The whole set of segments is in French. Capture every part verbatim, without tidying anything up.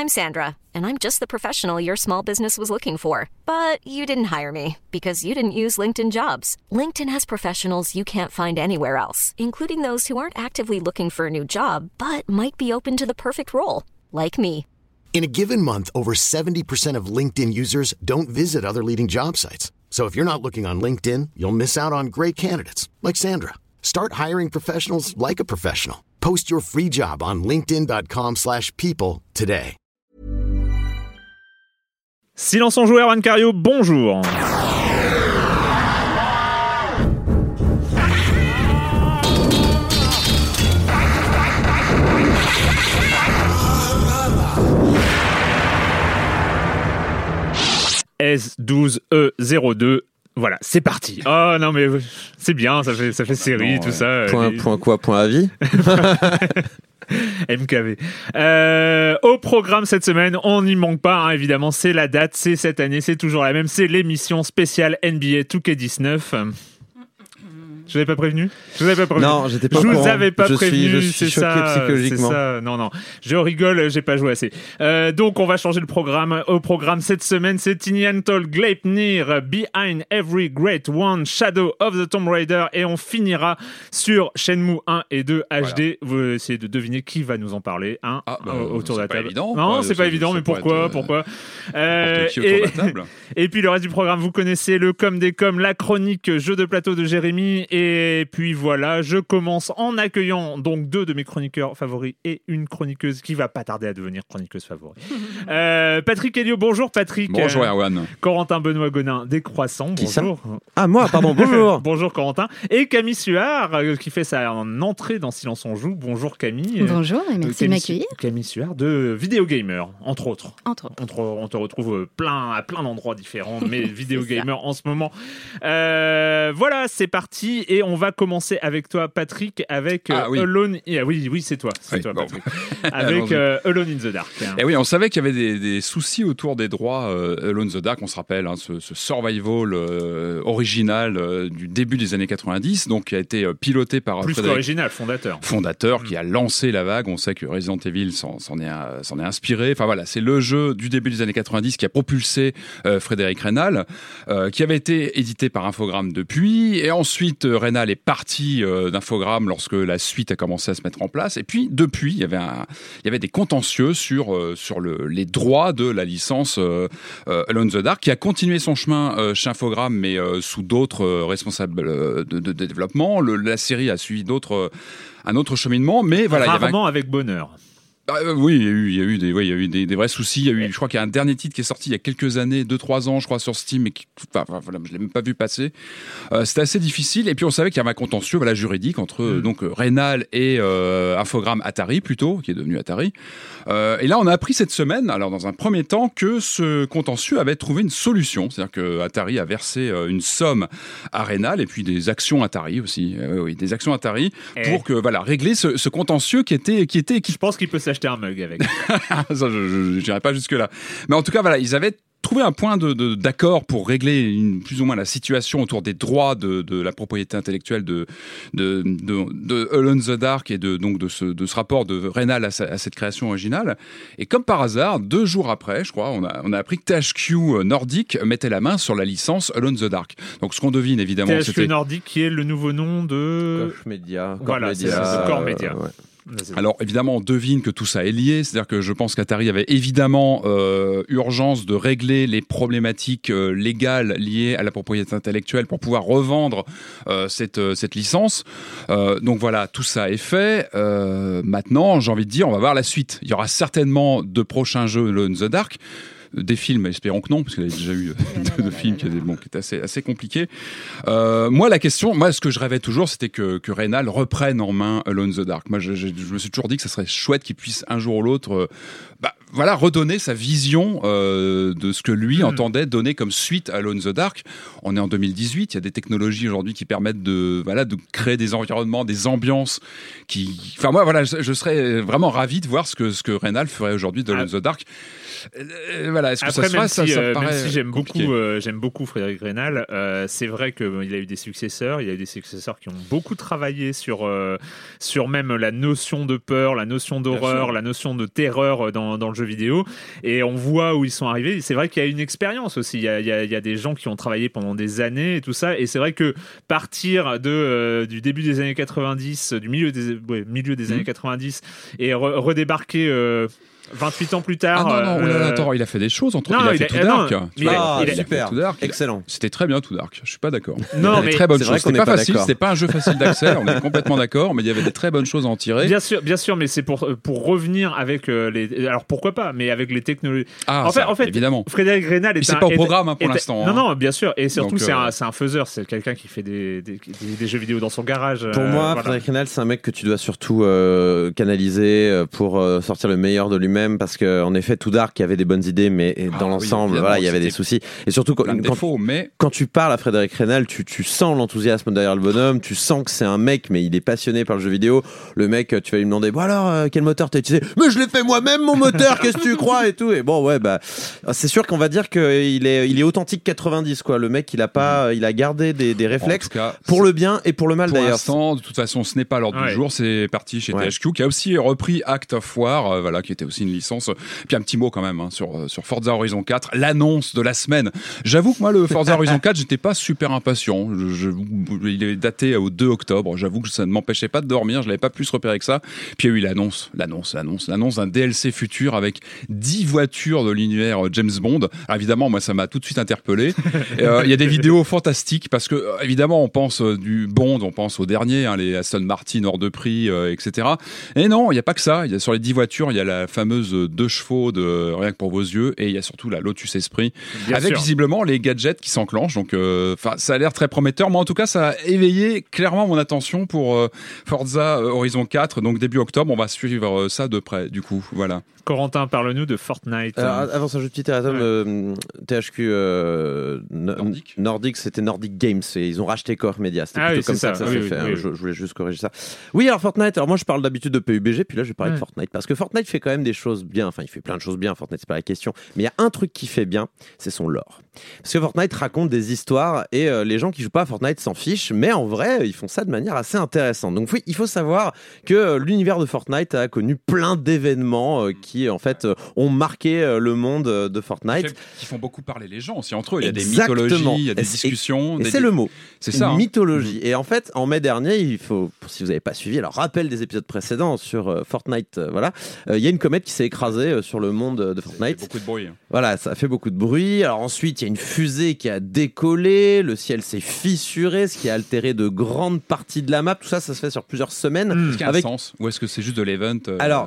I'm Sandra, and I'm just the professional your small business was looking for. But you didn't hire me because you didn't use LinkedIn Jobs. LinkedIn has professionals you can't find anywhere else, including those who aren't actively looking for a new job, but might be open to the perfect role, like me. In a given month, over seventy percent of LinkedIn users don't visit other leading job sites. So if you're not looking on LinkedIn, you'll miss out on great candidates like Sandra. Start hiring professionals like a professional. Post your free job on linkedin.com slash people today. Silence on joue, Erwan Cario, bonjour. S douze E zéro deux. Voilà, c'est parti. Oh non mais c'est bien, ça fait ça fait série, non, tout ouais. ça. Point, les... point quoi, point avis. M K V. Euh, au programme cette semaine, on n'y manque pas, hein, évidemment, c'est la date, c'est cette année, c'est toujours la même, c'est l'émission spéciale N B A deux K dix-neuf. Je vous avais pas prévenu Je vous avais pas prévenu. Non, j'étais pas Je au vous courant. avais pas je prévenu. Suis, je suis c'est choqué ça, psychologiquement. C'est ça. Non, non. Je rigole, j'ai pas joué assez. Euh, donc, on va changer le programme. Au programme cette semaine, c'est Tiniantol Gleipnir, Behind Every Great One, Shadow of the Tomb Raider, et on finira sur Shenmue un et deux H D. Voilà. Vous essayez de deviner qui va nous en parler, hein, ah, bah, autour de la table. Évident, non, quoi. c'est pas évident, mais pourquoi, être, pourquoi euh, qui et, autour de la table. Et puis le reste du programme, vous connaissez le com des com, la chronique jeu de plateau de Jérémy, et puis voilà, je commence en accueillant donc deux de mes chroniqueurs favoris et une chroniqueuse qui va pas tarder à devenir chroniqueuse favori. euh, Patrick Helio, bonjour Patrick. Bonjour Erwan. Corentin Benoît Gonin des Croissants, Qui bonjour. Ça ah moi, pardon, bonjour. Bonjour Corentin. Et Camille Suard euh, qui fait sa entrée dans Silence on joue. Bonjour Camille. Bonjour et merci euh, de m'accueillir. Camille Suard de Vidéo Gamer, entre autres. Entre autres. On te, on te retrouve plein, à plein d'endroits différents, mais Vidéo Gamer en ce moment. Euh, voilà, c'est parti et on va commencer avec toi Patrick, avec ah, oui. Alone... Ah, oui, oui, c'est toi, c'est oui, toi bon. Patrick. Avec euh, Alone in the Dark. Hein. Et oui, on savait qu'il y avait des, des soucis autour des droits euh, Alone in the Dark, on se rappelle, hein, ce, ce survival euh, original euh, du début des années quatre-vingt-dix, donc qui a été euh, piloté par plus Frédéric, qu'original, fondateur. Fondateur, mmh. qui a lancé la vague. On sait que Resident Evil s'en, s'en, est, s'en est inspiré. Enfin voilà, c'est le jeu du début des années quatre-vingt-dix qui a propulsé euh, Frédéric Reynal, euh, qui avait été édité par Infogrames depuis, et ensuite euh, Reynal est parti euh, d'Infogrames lorsque la suite a commencé à se mettre en place, et puis depuis il y avait, un, il y avait des contentieux sur, euh, sur le, les droits de la licence euh, euh, Alone in the Dark, qui a continué son chemin euh, chez Infogrames, mais euh, sous d'autres euh, responsables euh, de, de, de développement. Le, la série a suivi d'autres, euh, un autre cheminement, mais voilà. Rarement il y avait un... avec bonheur. Ah, euh, oui, il y a eu, il y a eu des, ouais, il y a eu des, des vrais soucis. Il y a eu, je crois qu'il y a un dernier titre qui est sorti il y a quelques années, deux, trois ans, je crois, sur Steam, mais qui, enfin, voilà, je l'ai même pas vu passer. Euh, c'était assez difficile. Et puis on savait qu'il y avait un contentieux, voilà, juridique entre mmh. donc Reynal et euh, Infogrames Atari plutôt, qui est devenu Atari. Euh, et là, on a appris cette semaine, alors dans un premier temps, que ce contentieux avait trouvé une solution, c'est-à-dire que Atari a versé euh, une somme à Reynal et puis des actions Atari aussi, euh, oui, des actions Atari et... pour que voilà régler ce, ce contentieux qui était qui était qui... Je pense qu'il peut s'acheter un mug avec. Ça, je n'irai pas jusque là. Mais en tout cas, voilà, ils avaient trouvé un point de, de, d'accord pour régler une, plus ou moins la situation autour des droits de, de la propriété intellectuelle de, de, de, de Alone in the Dark et de, donc de, ce, de ce rapport de Reynal à, sa, à cette création originale. Et comme par hasard, deux jours après, je crois, on a, on a appris que T H Q Nordic mettait la main sur la licence Alone in the Dark. Donc ce qu'on devine évidemment, T H Q c'était... Nordic qui est le nouveau nom de... Koch Media. Voilà, Media, c'est ça, c'est Core Media. Euh, ouais. Alors évidemment on devine que tout ça est lié, c'est-à-dire que je pense qu'Atari avait évidemment euh, urgence de régler les problématiques euh, légales liées à la propriété intellectuelle pour pouvoir revendre euh, cette, euh, cette licence. Euh, donc voilà, tout ça est fait. Euh, maintenant, j'ai envie de dire, on va voir la suite. Il y aura certainement de prochains jeux Alone in the Dark. Des films, espérons que non, parce qu'il y a déjà eu deux films qui étaient, bon, qui étaient assez, assez compliqués. Euh, moi, la question, moi, ce que je rêvais toujours, c'était que, que Reynal reprenne en main Alone in the Dark. Moi, je, je, je me suis toujours dit que ça serait chouette qu'il puisse un jour ou l'autre, euh, bah, voilà, redonner sa vision euh, de ce que lui mmh. entendait donner comme suite à Alone in the Dark. On est en deux mille dix-huit, il y a des technologies aujourd'hui qui permettent de, voilà, de créer des environnements, des ambiances qui, enfin, moi, voilà, je, je serais vraiment ravi de voir ce que, ce que Reynal ferait aujourd'hui de Alone in the Dark. Euh, voilà, est-ce que Après, ça se même passe, si, ça, ça euh, paraît même si j'aime compliqué. beaucoup, euh, j'aime beaucoup Frédéric Reynal, euh, c'est vrai qu'il a eu des successeurs, il a eu des successeurs qui ont beaucoup travaillé sur, euh, sur même la notion de peur, la notion d'horreur, la notion de terreur dans, dans le jeu jeu vidéo, et on voit où ils sont arrivés. C'est vrai qu'il y a une expérience aussi. Il y a, il y a, il y a des gens qui ont travaillé pendant des années et tout ça. Et c'est vrai que partir de, euh, du début des années quatre-vingt-dix, du milieu des, ouais, milieu des mmh. années quatre-vingt-dix, et re- redébarquer euh, vingt-huit ans plus tard. Ah non, non, euh... attends, il a fait des choses entre. Non, il a il fait a, Too euh, Dark. non, il a, ah, il a super, Too Dark. excellent. C'était très bien Too Dark. Je suis pas d'accord. Non, mais des très bonnes c'est choses. vrai qu'on C'était n'est pas pas facile. d'accord. C'était pas un jeu facile d'accès. On est complètement d'accord, mais il y avait des très bonnes choses à en tirer. Bien sûr, bien sûr, mais c'est pour pour revenir avec euh, les. Alors pourquoi pas, mais avec les technologies. Ah, en ça, fait, en fait, évidemment. Frédéric Reynal est c'est un, pas au est- programme hein, pour est- l'instant. Non, hein. non, bien sûr, et surtout Donc, c'est euh, un c'est un faiseur, c'est quelqu'un qui fait des des, des, des jeux vidéo dans son garage. Pour euh, moi, voilà. Frédéric Reynal, c'est un mec que tu dois surtout euh, canaliser euh, pour euh, sortir le meilleur de lui-même, parce que en effet, Too Dark, il y avait des bonnes idées, mais Ah, dans oui, l'ensemble, évidemment, voilà, il y avait des c'était soucis. Et surtout quand, plein de quand, défauts, mais quand tu parles à Frédéric Reynal, tu, tu sens l'enthousiasme derrière le bonhomme, tu sens que c'est un mec, mais il est passionné par le jeu vidéo. Le mec, tu vas lui demander, bon alors, euh, quel moteur t'as utilisé? Mais je l'ai fait moi-même, mon moteur, qu'est-ce que tu crois et tout. Et bon, ouais, bah, c'est sûr qu'on va dire qu'il est, il est authentique quatre-vingt-dix, quoi. Le mec, il a pas, il a gardé des, des réflexes en tout cas, pour le bien et pour le mal pour d'ailleurs. l'instant, de toute façon, ce n'est pas l'ordre Ouais. du jour. C'est parti chez Ouais. T H Q, qui a aussi repris Act of War, euh, voilà, qui était aussi une licence. Puis un petit mot quand même hein, sur euh, sur Forza Horizon quatre, l'annonce de la semaine. J'avoue que moi, le Forza Horizon quatre, j'étais pas super impatient. Je, je, il est daté au deux octobre. J'avoue que ça ne m'empêchait pas de dormir. Je l'avais pas plus repéré que ça. Puis il y a eu l'annonce, l'annonce, l'annonce, l'annonce d'un D L C futur avec dix voitures de l'univers James Bond. Alors évidemment, moi, ça m'a tout de suite interpellé. Il euh, y a des vidéos fantastiques parce que euh, évidemment, on pense euh, du Bond, on pense au dernier, hein, les Aston Martin hors de prix, euh, et cetera. Et non, il y a pas que ça. Il y a sur les dix voitures, il y a la fameuse deux chevaux de Rien que pour vos yeux, et il y a surtout la Lotus Esprit, Bien avec sûr. visiblement les gadgets qui s'enclenchent. Donc, euh, enfin, ça a l'air très prometteur. Moi, en tout cas, ça a éveillé clairement mon attention pour euh, Forza Horizon quatre. Donc début octobre, on va suivre euh, ça de près. Du coup, voilà. Corentin, parle-nous de Fortnite. Alors, avant ça, juste petit erratum, Ouais. euh, T H Q euh, no- Nordic. Nordic, c'était Nordic Games et ils ont racheté Core Media. C'était Ah plutôt oui, comme c'est ça, ça. que ça Oui, s'est fait. oui, hein. oui. Je, je voulais juste corriger ça. Oui, alors Fortnite. Alors moi, je parle d'habitude de P U B G, puis là, je vais parler Ouais. de Fortnite parce que Fortnite fait quand même des choses bien. Enfin, il fait plein de choses bien. Fortnite, c'est pas la question. Mais il y a un truc qui fait bien, c'est son lore. Parce que Fortnite raconte des histoires et euh, les gens qui jouent pas à Fortnite s'en fichent, mais en vrai, ils font ça de manière assez intéressante. Donc oui, il faut savoir que euh, l'univers de Fortnite a connu plein d'événements euh, qui en fait euh, ont marqué euh, le monde euh, de Fortnite. Qui font beaucoup parler les gens aussi entre eux. Il y a des Exactement. mythologies, il y a des Et c'est- discussions. Et des- c'est le mot. C'est Une ça. hein. mythologie. Et en fait, en mai dernier, il faut, si vous n'avez pas suivi, alors rappel des épisodes précédents sur euh, Fortnite, euh, voilà, euh, il y a une comète qui s'est écrasée euh, sur le monde de Ça fait Fortnite. beaucoup de bruit. hein. Voilà, ça a fait beaucoup de bruit. Alors ensuite, il y a une fusée qui a décollé, le ciel s'est fissuré, ce qui a altéré de grandes parties de la map. Tout ça, ça se fait sur plusieurs semaines. Est-ce qu'il y a Avec- un sens ou est-ce que c'est juste de l'event euh, Alors,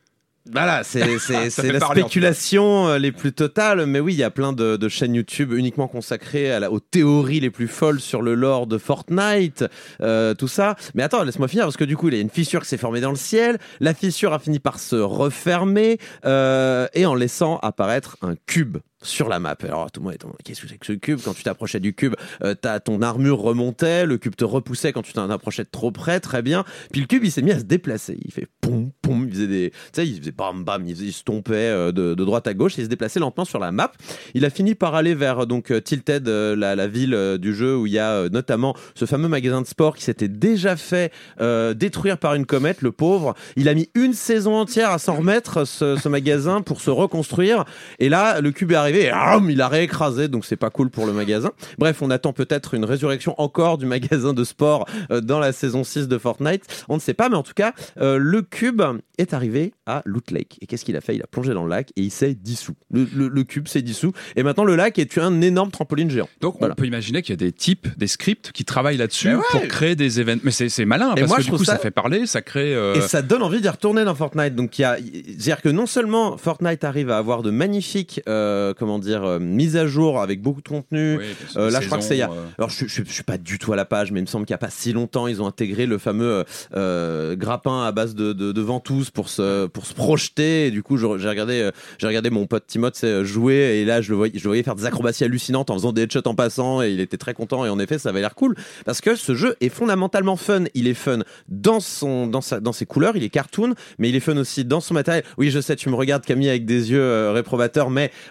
Voilà, c'est c'est Ça c'est fait la parler, en tout cas. spéculation euh, les plus totales, mais oui, il y a plein de, de chaînes YouTube uniquement consacrées à la, aux théories les plus folles sur le lore de Fortnite, euh, tout ça. Mais attends, laisse-moi finir, parce que du coup, il y a une fissure qui s'est formée dans le ciel, la fissure a fini par se refermer, euh, et en laissant apparaître un cube sur la map. Alors tout le monde est en mode, qu'est-ce que c'est que ce cube? Quand tu t'approchais du cube, euh, t'as, ton armure remontait, le cube te repoussait quand tu t'en approchais de trop près, très bien. Puis le cube, il s'est mis à se déplacer. Il fait poum, poum, il faisait des... Tu sais, il faisait bam, bam, il, faisait, il se tombait euh, de, de droite à gauche, et il se déplaçait lentement sur la map. Il a fini par aller vers donc euh, Tilted, euh, la, la ville euh, du jeu où il y a euh, notamment ce fameux magasin de sport qui s'était déjà fait euh, détruire par une comète, le pauvre. Il a mis une saison entière à s'en remettre, ce, ce magasin, pour se reconstruire. Et là, le cube est arrivé et hum, il a réécrasé, donc c'est pas cool pour le magasin. Bref, on attend peut-être une résurrection encore du magasin de sport euh, dans la saison six de Fortnite. On ne sait pas, mais en tout cas, euh, le cube est arrivé à Loot Lake. Et qu'est-ce qu'il a fait? Il a plongé dans le lac et il s'est dissous. Le, le, le cube s'est dissous. Et maintenant, le lac est un énorme trampoline géant. Donc Voilà. on peut imaginer qu'il y a des types, des scripts qui travaillent là-dessus Mais ouais. pour créer des événements. Mais c'est, c'est malin Et parce moi, que je du trouve coup ça... ça- fait parler, ça crée. euh, Et ça donne envie d'y retourner dans Fortnite. Donc, il y a, c'est-à-dire que non seulement Fortnite arrive à avoir de magnifiques, euh, comment dire, euh, mises à jour avec beaucoup de contenu. oui, parce que Euh, des là, je crois que c'est il y a- saisons, euh, Alors, je, je, je suis pas du tout à la page, mais il me semble qu'il y a pas si longtemps, ils ont intégré le fameux euh, grappin à base de, de, de ventouses pour se, pour se projeter. Et du coup, je- j'ai regardé, euh, j'ai regardé mon pote Timothée c'est, jouer, et là, je le voyais, je le voyais faire des acrobaties hallucinantes en faisant des headshots en passant, et il était très content. Et en effet, ça avait l'air cool parce que ce jeu est fondamentalement fun. Il est fun dans son, dans sa, dans ses couleurs. Il est cartoon, mais il est fun aussi dans son matériel. Oui, je sais, tu me regardes, Camille, avec des yeux euh, réprobateurs, mais voilà, c'est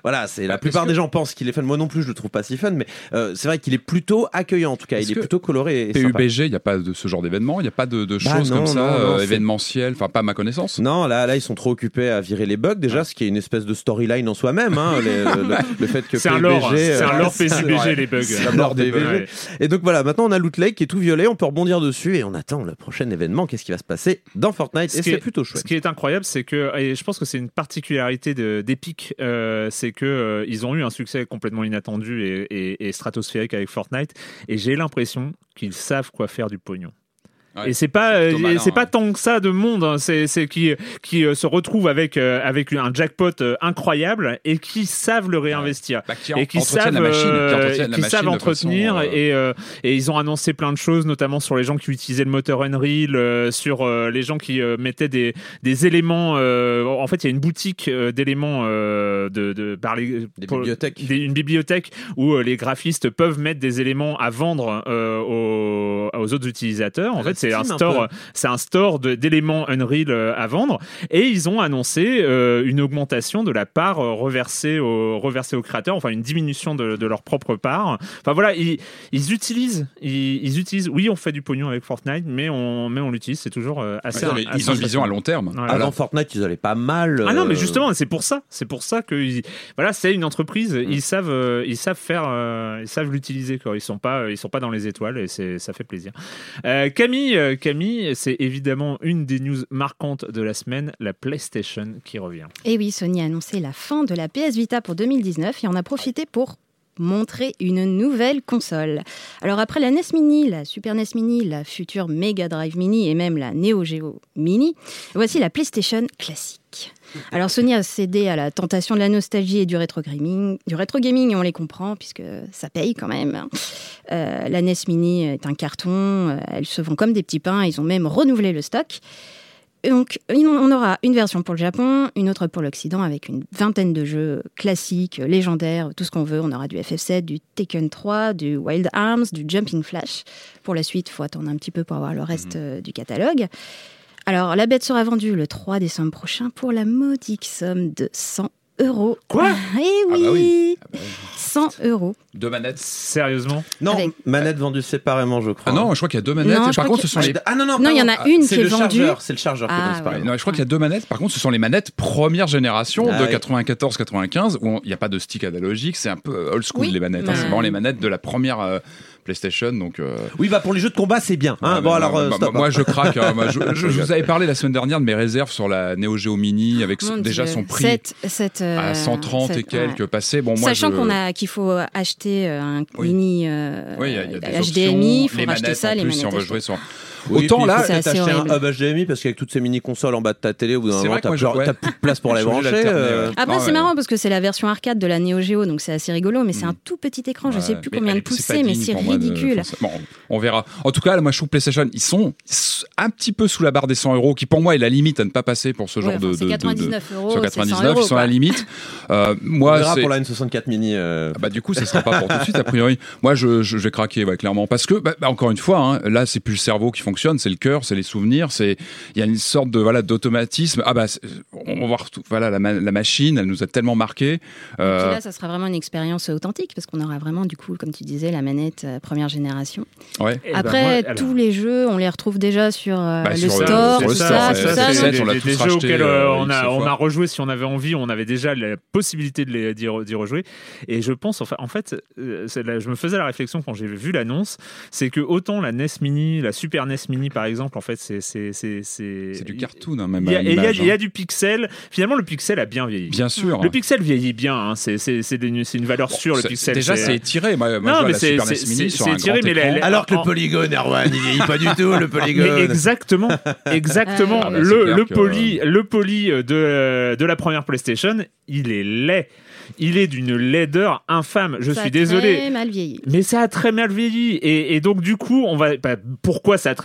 et la Ah, plupart que... des gens pensent qu'il est fun. Moi non plus, je le trouve pas si fun, mais euh, c'est vrai qu'il est plutôt accueillant en tout cas. Est-ce il est plutôt coloré et P U B G, sympa. il n'y a pas de ce genre d'événement, il n'y a pas de, de Bah choses non, comme ça, non, non, euh, c'est... événementielles, enfin pas à ma connaissance. Non, là, là, ils sont trop occupés à virer les bugs déjà, ce qui est une espèce de storyline en soi-même. Hein, les, le, le, le fait que c'est un P U B G, lore, c'est un lore P U B G les bugs. C'est un lore P U B G. Ouais. Et donc voilà, maintenant on a Loot Lake qui est tout violet, on peut rebondir dessus et on attend le prochain événement. Qu'est-ce qui va se passer dans Fortnite? Ce Et qui c'est est- plutôt Ce chouette. qui est incroyable, c'est que, et je pense que c'est une particularité de- d'Epic, euh, c'est que euh, ils ont eu un succès complètement inattendu et, et- et stratosphérique avec Fortnite, et j'ai l'impression qu'ils savent quoi faire du pognon. Ouais, et c'est pas, c'est plutôt euh, malin, c'est pas hein. tant que ça de monde, hein, c'est, c'est qui, qui euh, se retrouvent avec euh, avec un jackpot euh, incroyable et qui savent le réinvestir. Bah, qui Et qui entretiennent savent, la machine, qui euh, entretiennent la qui machine savent de entretenir façon, euh, et, euh, et ils ont annoncé plein de choses, notamment sur les gens qui utilisaient le moteur Unreal, euh, sur euh, les gens qui euh, mettaient des, des éléments. Euh, en fait, il y a une boutique euh, d'éléments euh, de, de par les, Des pour- bibliothèques. des- une bibliothèque où euh, les graphistes peuvent mettre des éléments à vendre euh, aux, aux autres utilisateurs. En À fait, la c'est un Steam, un store, peu. c'est un store de- d'éléments Unreal euh, à vendre, et ils ont annoncé euh, une augmentation de la part euh, reversée aux reversée aux créateurs, enfin une diminution de, de leur propre part. Enfin voilà, ils, ils utilisent, ils, ils utilisent. Oui, on fait du pognon avec Fortnite, mais on mais on l'utilise. C'est toujours euh, assez. Ouais, mais assez ils ont une vision à long terme. Voilà. Avant Fortnite, ils allaient pas mal. Ah non, mais euh, justement, c'est pour ça. C'est pour ça que ils- voilà, c'est une entreprise. Ils savent, euh, ils savent faire, euh, ils savent l'utiliser. Quoi. Ils sont pas, ils sont pas dans les étoiles et c'est, ça fait plaisir. Euh, Camille, euh, Camille, c'est évidemment une des news marquantes de la semaine, la PlayStation qui revient. Et oui, Sony a annoncé la fin de la P S Vita pour deux mille dix-neuf et en a profité pour montrer une nouvelle console. Alors après la N E S Mini, la Super N E S Mini, la future Mega Drive Mini et même la Neo Geo Mini, voici la PlayStation classique. Alors Sony a cédé à la tentation de la nostalgie et du rétro gaming, du rétro gaming et on les comprend puisque ça paye quand même. Euh, la N E S Mini est un carton, euh, elle se vend comme des petits pains, ils ont même renouvelé le stock. Donc, on aura une version pour le Japon, une autre pour l'Occident, avec une vingtaine de jeux classiques, légendaires, tout ce qu'on veut. On aura du F F sept, du Tekken trois, du Wild Arms, du Jumping Flash. Pour la suite, il faut attendre un petit peu pour avoir le reste euh, du catalogue. Alors, la bête sera vendue le trois décembre prochain pour la modique somme de cent euros. Quoi ? Eh oui, Ah bah oui. Ah bah oui. cent euros. Deux manettes. Sérieusement ? Non, Avec- manette vendue séparément, je crois. Ah non, je crois qu'il y a deux manettes. Non, et je par crois contre, ce sont que- les. Ah non, non, Non, il y en a pardon. une c'est qui est le vendue. chargeur, c'est le chargeur qui est Ah, donné séparément. Non, je crois qu'il y a deux manettes. Par contre, ce sont les manettes première génération Ah de oui. quatre-vingt-quatorze quatre-vingt-quinze où il n'y a pas de stick analogique. C'est un peu old school Oui, les manettes. hein. mais- C'est vraiment les manettes de la première euh, PlayStation. Donc, euh, Oui, bah pour les jeux de combat, c'est bien. Hein. ouais, bon, bah, alors, bah, euh, bah, stop. moi, je craque. hein. Moi, je, je- je vous avais parlé la semaine dernière de mes réserves sur la Neo Geo Mini avec Mon déjà Dieu. son prix Sept- sept, euh, à cent trente et sept, quelques ouais. passés. Bon, moi, Sachant je... qu'on a qu'il faut acheter euh, un Oui. mini euh, Oui, il y a, il y a des H D M I, options, il faut les racheter manettes ça, en les plus manettes. si on veut H D. jouer sur. Oui, Autant puis là, il faut c'est peut-être assez acheter un horrible. hub H D M I parce qu'avec toutes ces mini consoles en bas de ta télé, au bout d'un C'est moment, vrai que t'as moi, je- plus, ouais. t'as plus de place pour les Je suis obligé brancher. d'alterner, euh. ouais. Après, Ah c'est ouais. marrant parce que c'est la version arcade de la Neo Geo, donc c'est assez rigolo, mais c'est un tout petit écran, je Ouais, sais plus mais combien de elle- c'est pouces pas c'est, mais digne c'est pour moi de- ridicule. forcément. on verra. En tout cas, là, moi, je trouve PlayStation, ils sont un petit peu sous la barre des cent euros, qui pour moi est la limite à ne pas passer pour ce genre Ouais, enfin, de, c'est de, de- quatre-vingt-dix-neuf euros, sur c'est cent quatre-vingt-dix-neuf, euros, ils sont à la quoi. limite. Euh, On moi, verra c'est pour la N soixante-quatre mini. euh. ah bah, du coup, ça sera pas pour tout de suite, a priori. Moi, je, je, je vais craquer, ouais, clairement. Parce que, bah, bah, encore une fois, hein, là, c'est plus le cerveau qui fonctionne, c'est le cœur, c'est les souvenirs, c'est, il y a une sorte de, voilà, d'automatisme. Ah bah, c'est- on va voir tout, voilà, la, ma- la machine, elle nous a tellement marqué. Et puis là, ça sera vraiment une expérience authentique parce qu'on aura vraiment, du coup, comme tu disais, la manette euh, première génération. ouais. Eh ben, Après, moi, alors- tous les jeux, on les retrouve déjà sur euh, Bah, le sur, euh, store, sur tout le ça, store, tout c'est- ça. c'est- donc- c'est- on l'a des, tous des jeux racheté, auxquels euh, euh, on, X a, on fois. a rejoué si on avait envie, on avait déjà la possibilité de les, d'y, re- d'y rejouer. Et je pense, enfin, en fait, euh, c'est là, je me faisais la réflexion quand j'ai vu l'annonce, c'est que autant la N E S Mini, la Super N E S Mini par exemple, en fait, c'est. C'est, c'est, c'est, C'est du cartoon, hein, même Il y, a, à et il y a- l'image, il y a hein. du pixel. Finalement, le pixel a bien vieilli. Bien sûr. Le pixel vieillit bien, hein. c'est, c'est, c'est, des- c'est une valeur sûre, le C'est- pixel. Déjà, c'est étiré. Moi, moi, Non, je vois mais la c'est- Super c'est- N E S Mini c'est- sur c'est un étiré, grand mais la- écran. la- Alors que le en- polygone, Erwan, il vieillit pas du tout, le polygone. Mais exactement, exactement. Ah bah, c'est le, clair le que- poly, le poly de, de la première PlayStation, il est laid. Il est d'une laideur infâme. Je Ça suis a désolé. très mal vieilli. Mais ça a très mal vieilli. Et, et donc, du coup, on va. Bah, pourquoi ça a très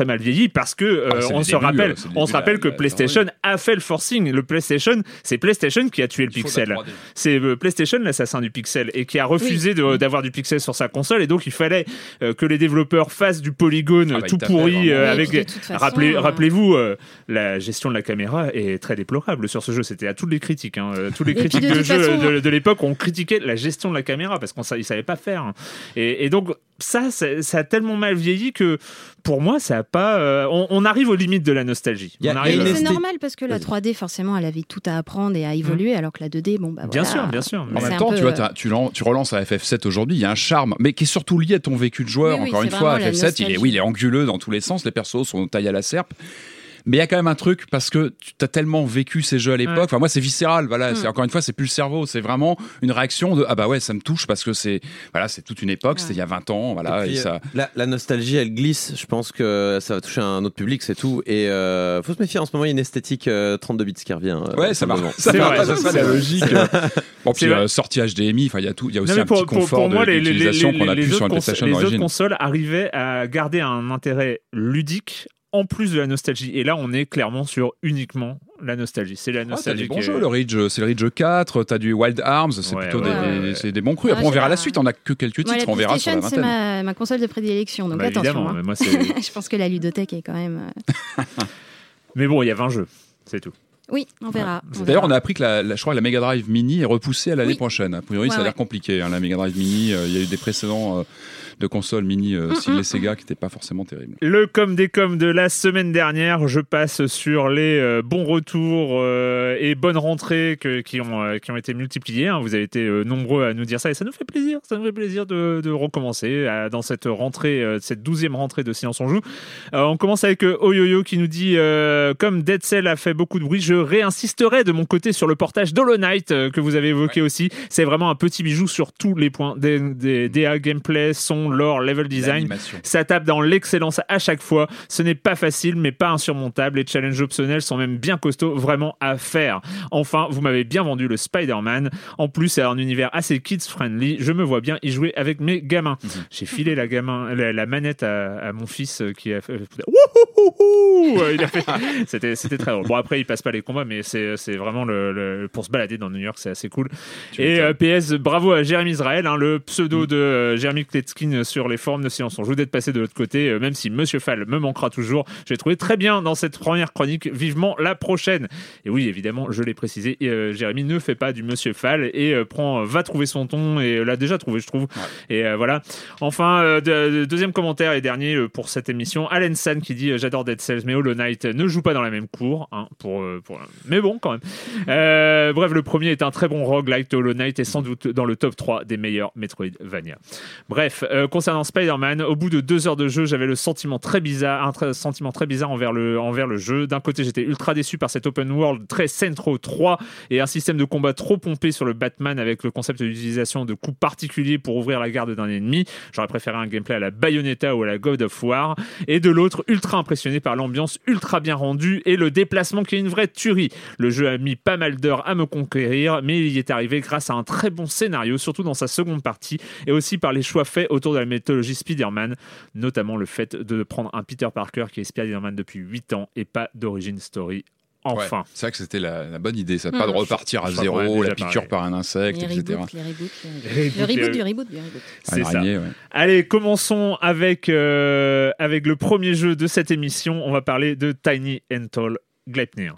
mal vieilli parce que euh, Ah, c'est on le se début, rappelle, euh, c'est le on début se rappelle de que la- la- PlayStation la- a fait le forcing. Le PlayStation, c'est PlayStation qui a tué le Il faut de la pixel. trois D. C'est euh, PlayStation l'assassin du pixel et qui a refusé de- d'avoir du pixel sur sa console et donc il fallait euh, que les développeurs fassent du polygone Ah bah, tout il tapaient pourri vraiment. euh, Oui, avec. de toute façon, Rappelez, euh, rappelez-vous, euh, la gestion de la caméra est très déplorable sur ce jeu. C'était à toutes les critiques. Hein. Euh, Tous les Et puis, critiques de de, toute jeux façon- de, de l'époque ont critiqué la gestion de la caméra parce qu'on sa- ils savaient pas faire. Et, et donc ça, ça, ça a tellement mal vieilli que pour moi, ça a pas. euh, on, on arrive aux limites de la nostalgie. Il y a- On il y a arrive. une Mais esthé- c'est normal parce que la trois D, forcément, elle avait tout à apprendre et à évoluer, alors que la deux D, bon, bah Bien voilà. sûr, bien sûr. En Mais C'est même un temps, peu, tu vois, euh, t'as- tu, lan- tu relances à F F sept aujourd'hui, il y a un charme, mais qui est surtout lié à ton vécu de joueur. Oui, oui, Encore c'est une fois, vraiment la F F sept, il est, nostalgie. oui, il est anguleux dans tous les sens, les persos sont taillés à la serpe. Mais il y a quand même un truc parce que tu as tellement vécu ces jeux à l'époque. Ouais. Enfin, moi, c'est viscéral. Voilà, Mm. c'est encore une fois, c'est plus le cerveau, c'est vraiment une réaction de ah bah ouais, ça me touche parce que c'est voilà, c'est toute une époque. C'était il y a vingt ans, voilà, Et et puis, ça. euh, la, la nostalgie, elle glisse. Je pense que ça va toucher un autre public, c'est tout. Et euh, faut se méfier. En ce moment, il y a une esthétique euh, trente-deux bits qui revient. euh, Ouais, ça va. simplement. Ça C'est va, vrai, ça serait c'est la vrai. logique. Bon, puis C'est vrai. euh, sortie H D M I. Enfin, il y a tout. Il y a aussi Non, mais un pour, petit pour- confort pour moi, de- les, les, d'utilisation les- qu'on a les plus sur autres une cons- PlayStation les autres d'origine. consoles arrivaient à garder un intérêt ludique en plus de la nostalgie. Et là, on est clairement sur uniquement la nostalgie. C'est la Ah, t'as nostalgie. des bons qui est- jeux, le Ridge, c'est le Ridge quatre, t'as du Wild Arms, c'est Ouais, plutôt ouais, des, ouais, des- ouais. c'est des bons crus. Ah, Après, on j'ai verra la- la suite, on a que quelques Moi, titres, la on verra sur la PlayStation, c'est vingtaine. ma, ma console de prédilection, donc Bah, attention. évidemment, hein. mais moi, c'est- Je pense que la ludothèque est quand même. euh, mais bon, il y a vingt jeux, c'est tout. Oui, on verra. on D'ailleurs, verra. on a appris que la, la- je crois que la Mega Drive Mini est repoussée à l'année Oui. prochaine. A priori, Ouais, ça a l'air ouais. compliqué. hein, la Mega Drive Mini, euh, il y a eu des précédents euh, de consoles mini euh, siglées Sega qui n'étaient pas forcément terribles. Le com des coms de la semaine dernière, je passe sur les euh, bons retours euh, et bonnes rentrées que- qui, ont, euh, qui ont été multipliés. hein. Vous avez été euh, nombreux à nous dire ça et ça nous fait plaisir. Ça nous fait plaisir de, de recommencer euh, dans cette rentrée, euh, cette douzième rentrée de Silence on Joue. Euh, on commence avec euh, Oyoyo qui nous dit euh, comme Dead Cell a fait beaucoup de bruit, je réinsisterai de mon côté sur le portage d'Hollow Knight euh, que vous avez évoqué aussi. C'est vraiment un petit bijou sur tous les points. Des, des, D A, gameplay, son, lore, level design. L'animation. Ça tape dans l'excellence à chaque fois. Ce n'est pas facile, mais pas insurmontable. Les challenges optionnels sont même bien costauds, vraiment à faire. Enfin, vous m'avez bien vendu le Spider-Man. En plus, c'est un univers assez kids-friendly. Je me vois bien y jouer avec mes gamins. Mhm. J'ai filé la, gamin, la, la manette à, à mon fils euh, qui a fait... Wouhouhouhou Il a fait... C'était, c'était très drôle. Bon, après, il passe pas les combats, mais c'est, c'est vraiment le, le- pour se balader dans New York, c'est assez cool. Tu Et m'étonnes. euh, P S, bravo à Jérémy Israël, hein, le pseudo de euh, Jérémy Kletskin sur les forums de Silence on Joue, d'être passé de l'autre côté, euh, même si Monsieur Fall me manquera toujours. J'ai trouvé très bien dans cette première chronique, vivement la prochaine. Et oui, évidemment, je l'ai précisé, euh, Jérémy ne fait pas du Monsieur Fall et euh, prend, va trouver son ton et euh, l'a déjà trouvé, je trouve. Et euh, voilà. Enfin, euh, de- de- deuxième commentaire et dernier euh, pour cette émission, Alan San qui dit euh, j'adore Dead Cells, mais Hollow Knight ne joue pas dans la même cour, hein, pour, euh, pour, mais bon, quand même. Euh, bref, le premier est un très bon roguelike. Hollow Knight est sans doute dans le top trois des meilleurs Metroidvania. Bref, euh, concernant Spider-Man, au bout de deux heures de jeu, j'avais le sentiment très bizarre, un très- sentiment très bizarre envers le, envers le jeu. D'un côté, j'étais ultra déçu par cet open world très Centro trois et un système de combat trop pompé sur le Batman avec le concept d'utilisation de coups particuliers pour ouvrir la garde d'un ennemi. J'aurais préféré un gameplay à la Bayonetta ou à la God of War. Et de l'autre, ultra impressionné par l'ambiance ultra bien rendue et le déplacement qui est une vraie tuerie. Le jeu a mis pas mal d'heures à me conquérir, mais il y est arrivé grâce à un très bon scénario, surtout dans sa seconde partie, et aussi par les choix faits autour de la mythologie Spider-Man, notamment le fait de prendre un Peter Parker qui est Spider-Man depuis huit ans et pas d'origin story. Enfin. Ouais, c'est vrai que c'était la, la bonne idée, ça, Mmh. pas de repartir à Je crois qu'on zéro, a la déjà piqûre parlé. par un insecte, Les et cetera. reboots, les reboots, les Les reboots. Le reboots, reboot les- du reboot du reboot. C'est Un ça. araignée, ouais. Allez, commençons avec, euh, avec le premier jeu de cette émission. On va parler de Tiny and Tall Gleipnir.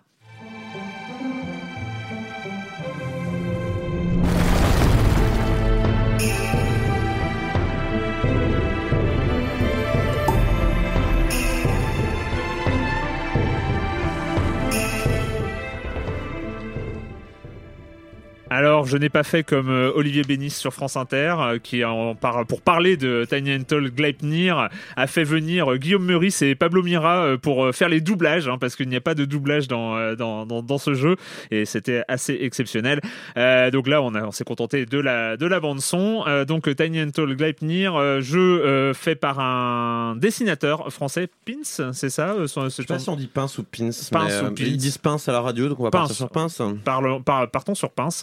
Alors, je n'ai pas fait comme euh, Olivier Bénis sur France Inter, euh, qui, en par- pour parler de Tiny and Tall Gleipnir, a fait venir euh, Guillaume Meurice et Pablo Mira euh, pour euh, faire les doublages, hein, parce qu'il n'y a pas de doublage dans, euh, dans, dans, dans ce jeu, et c'était assez exceptionnel. Euh, donc là, on, a, on s'est contenté de la, de la bande-son. Euh, donc, Tiny and Tall Gleipnir, euh, jeu euh, fait par un dessinateur français, Pince, c'est ça euh, son- Je c'est sais pas ton- si on dit pince ou pince. Pince mais, ou euh, pince. Ils disent pince à la radio, donc on va Pince. partir sur pince. Parle- par- partons sur Pince.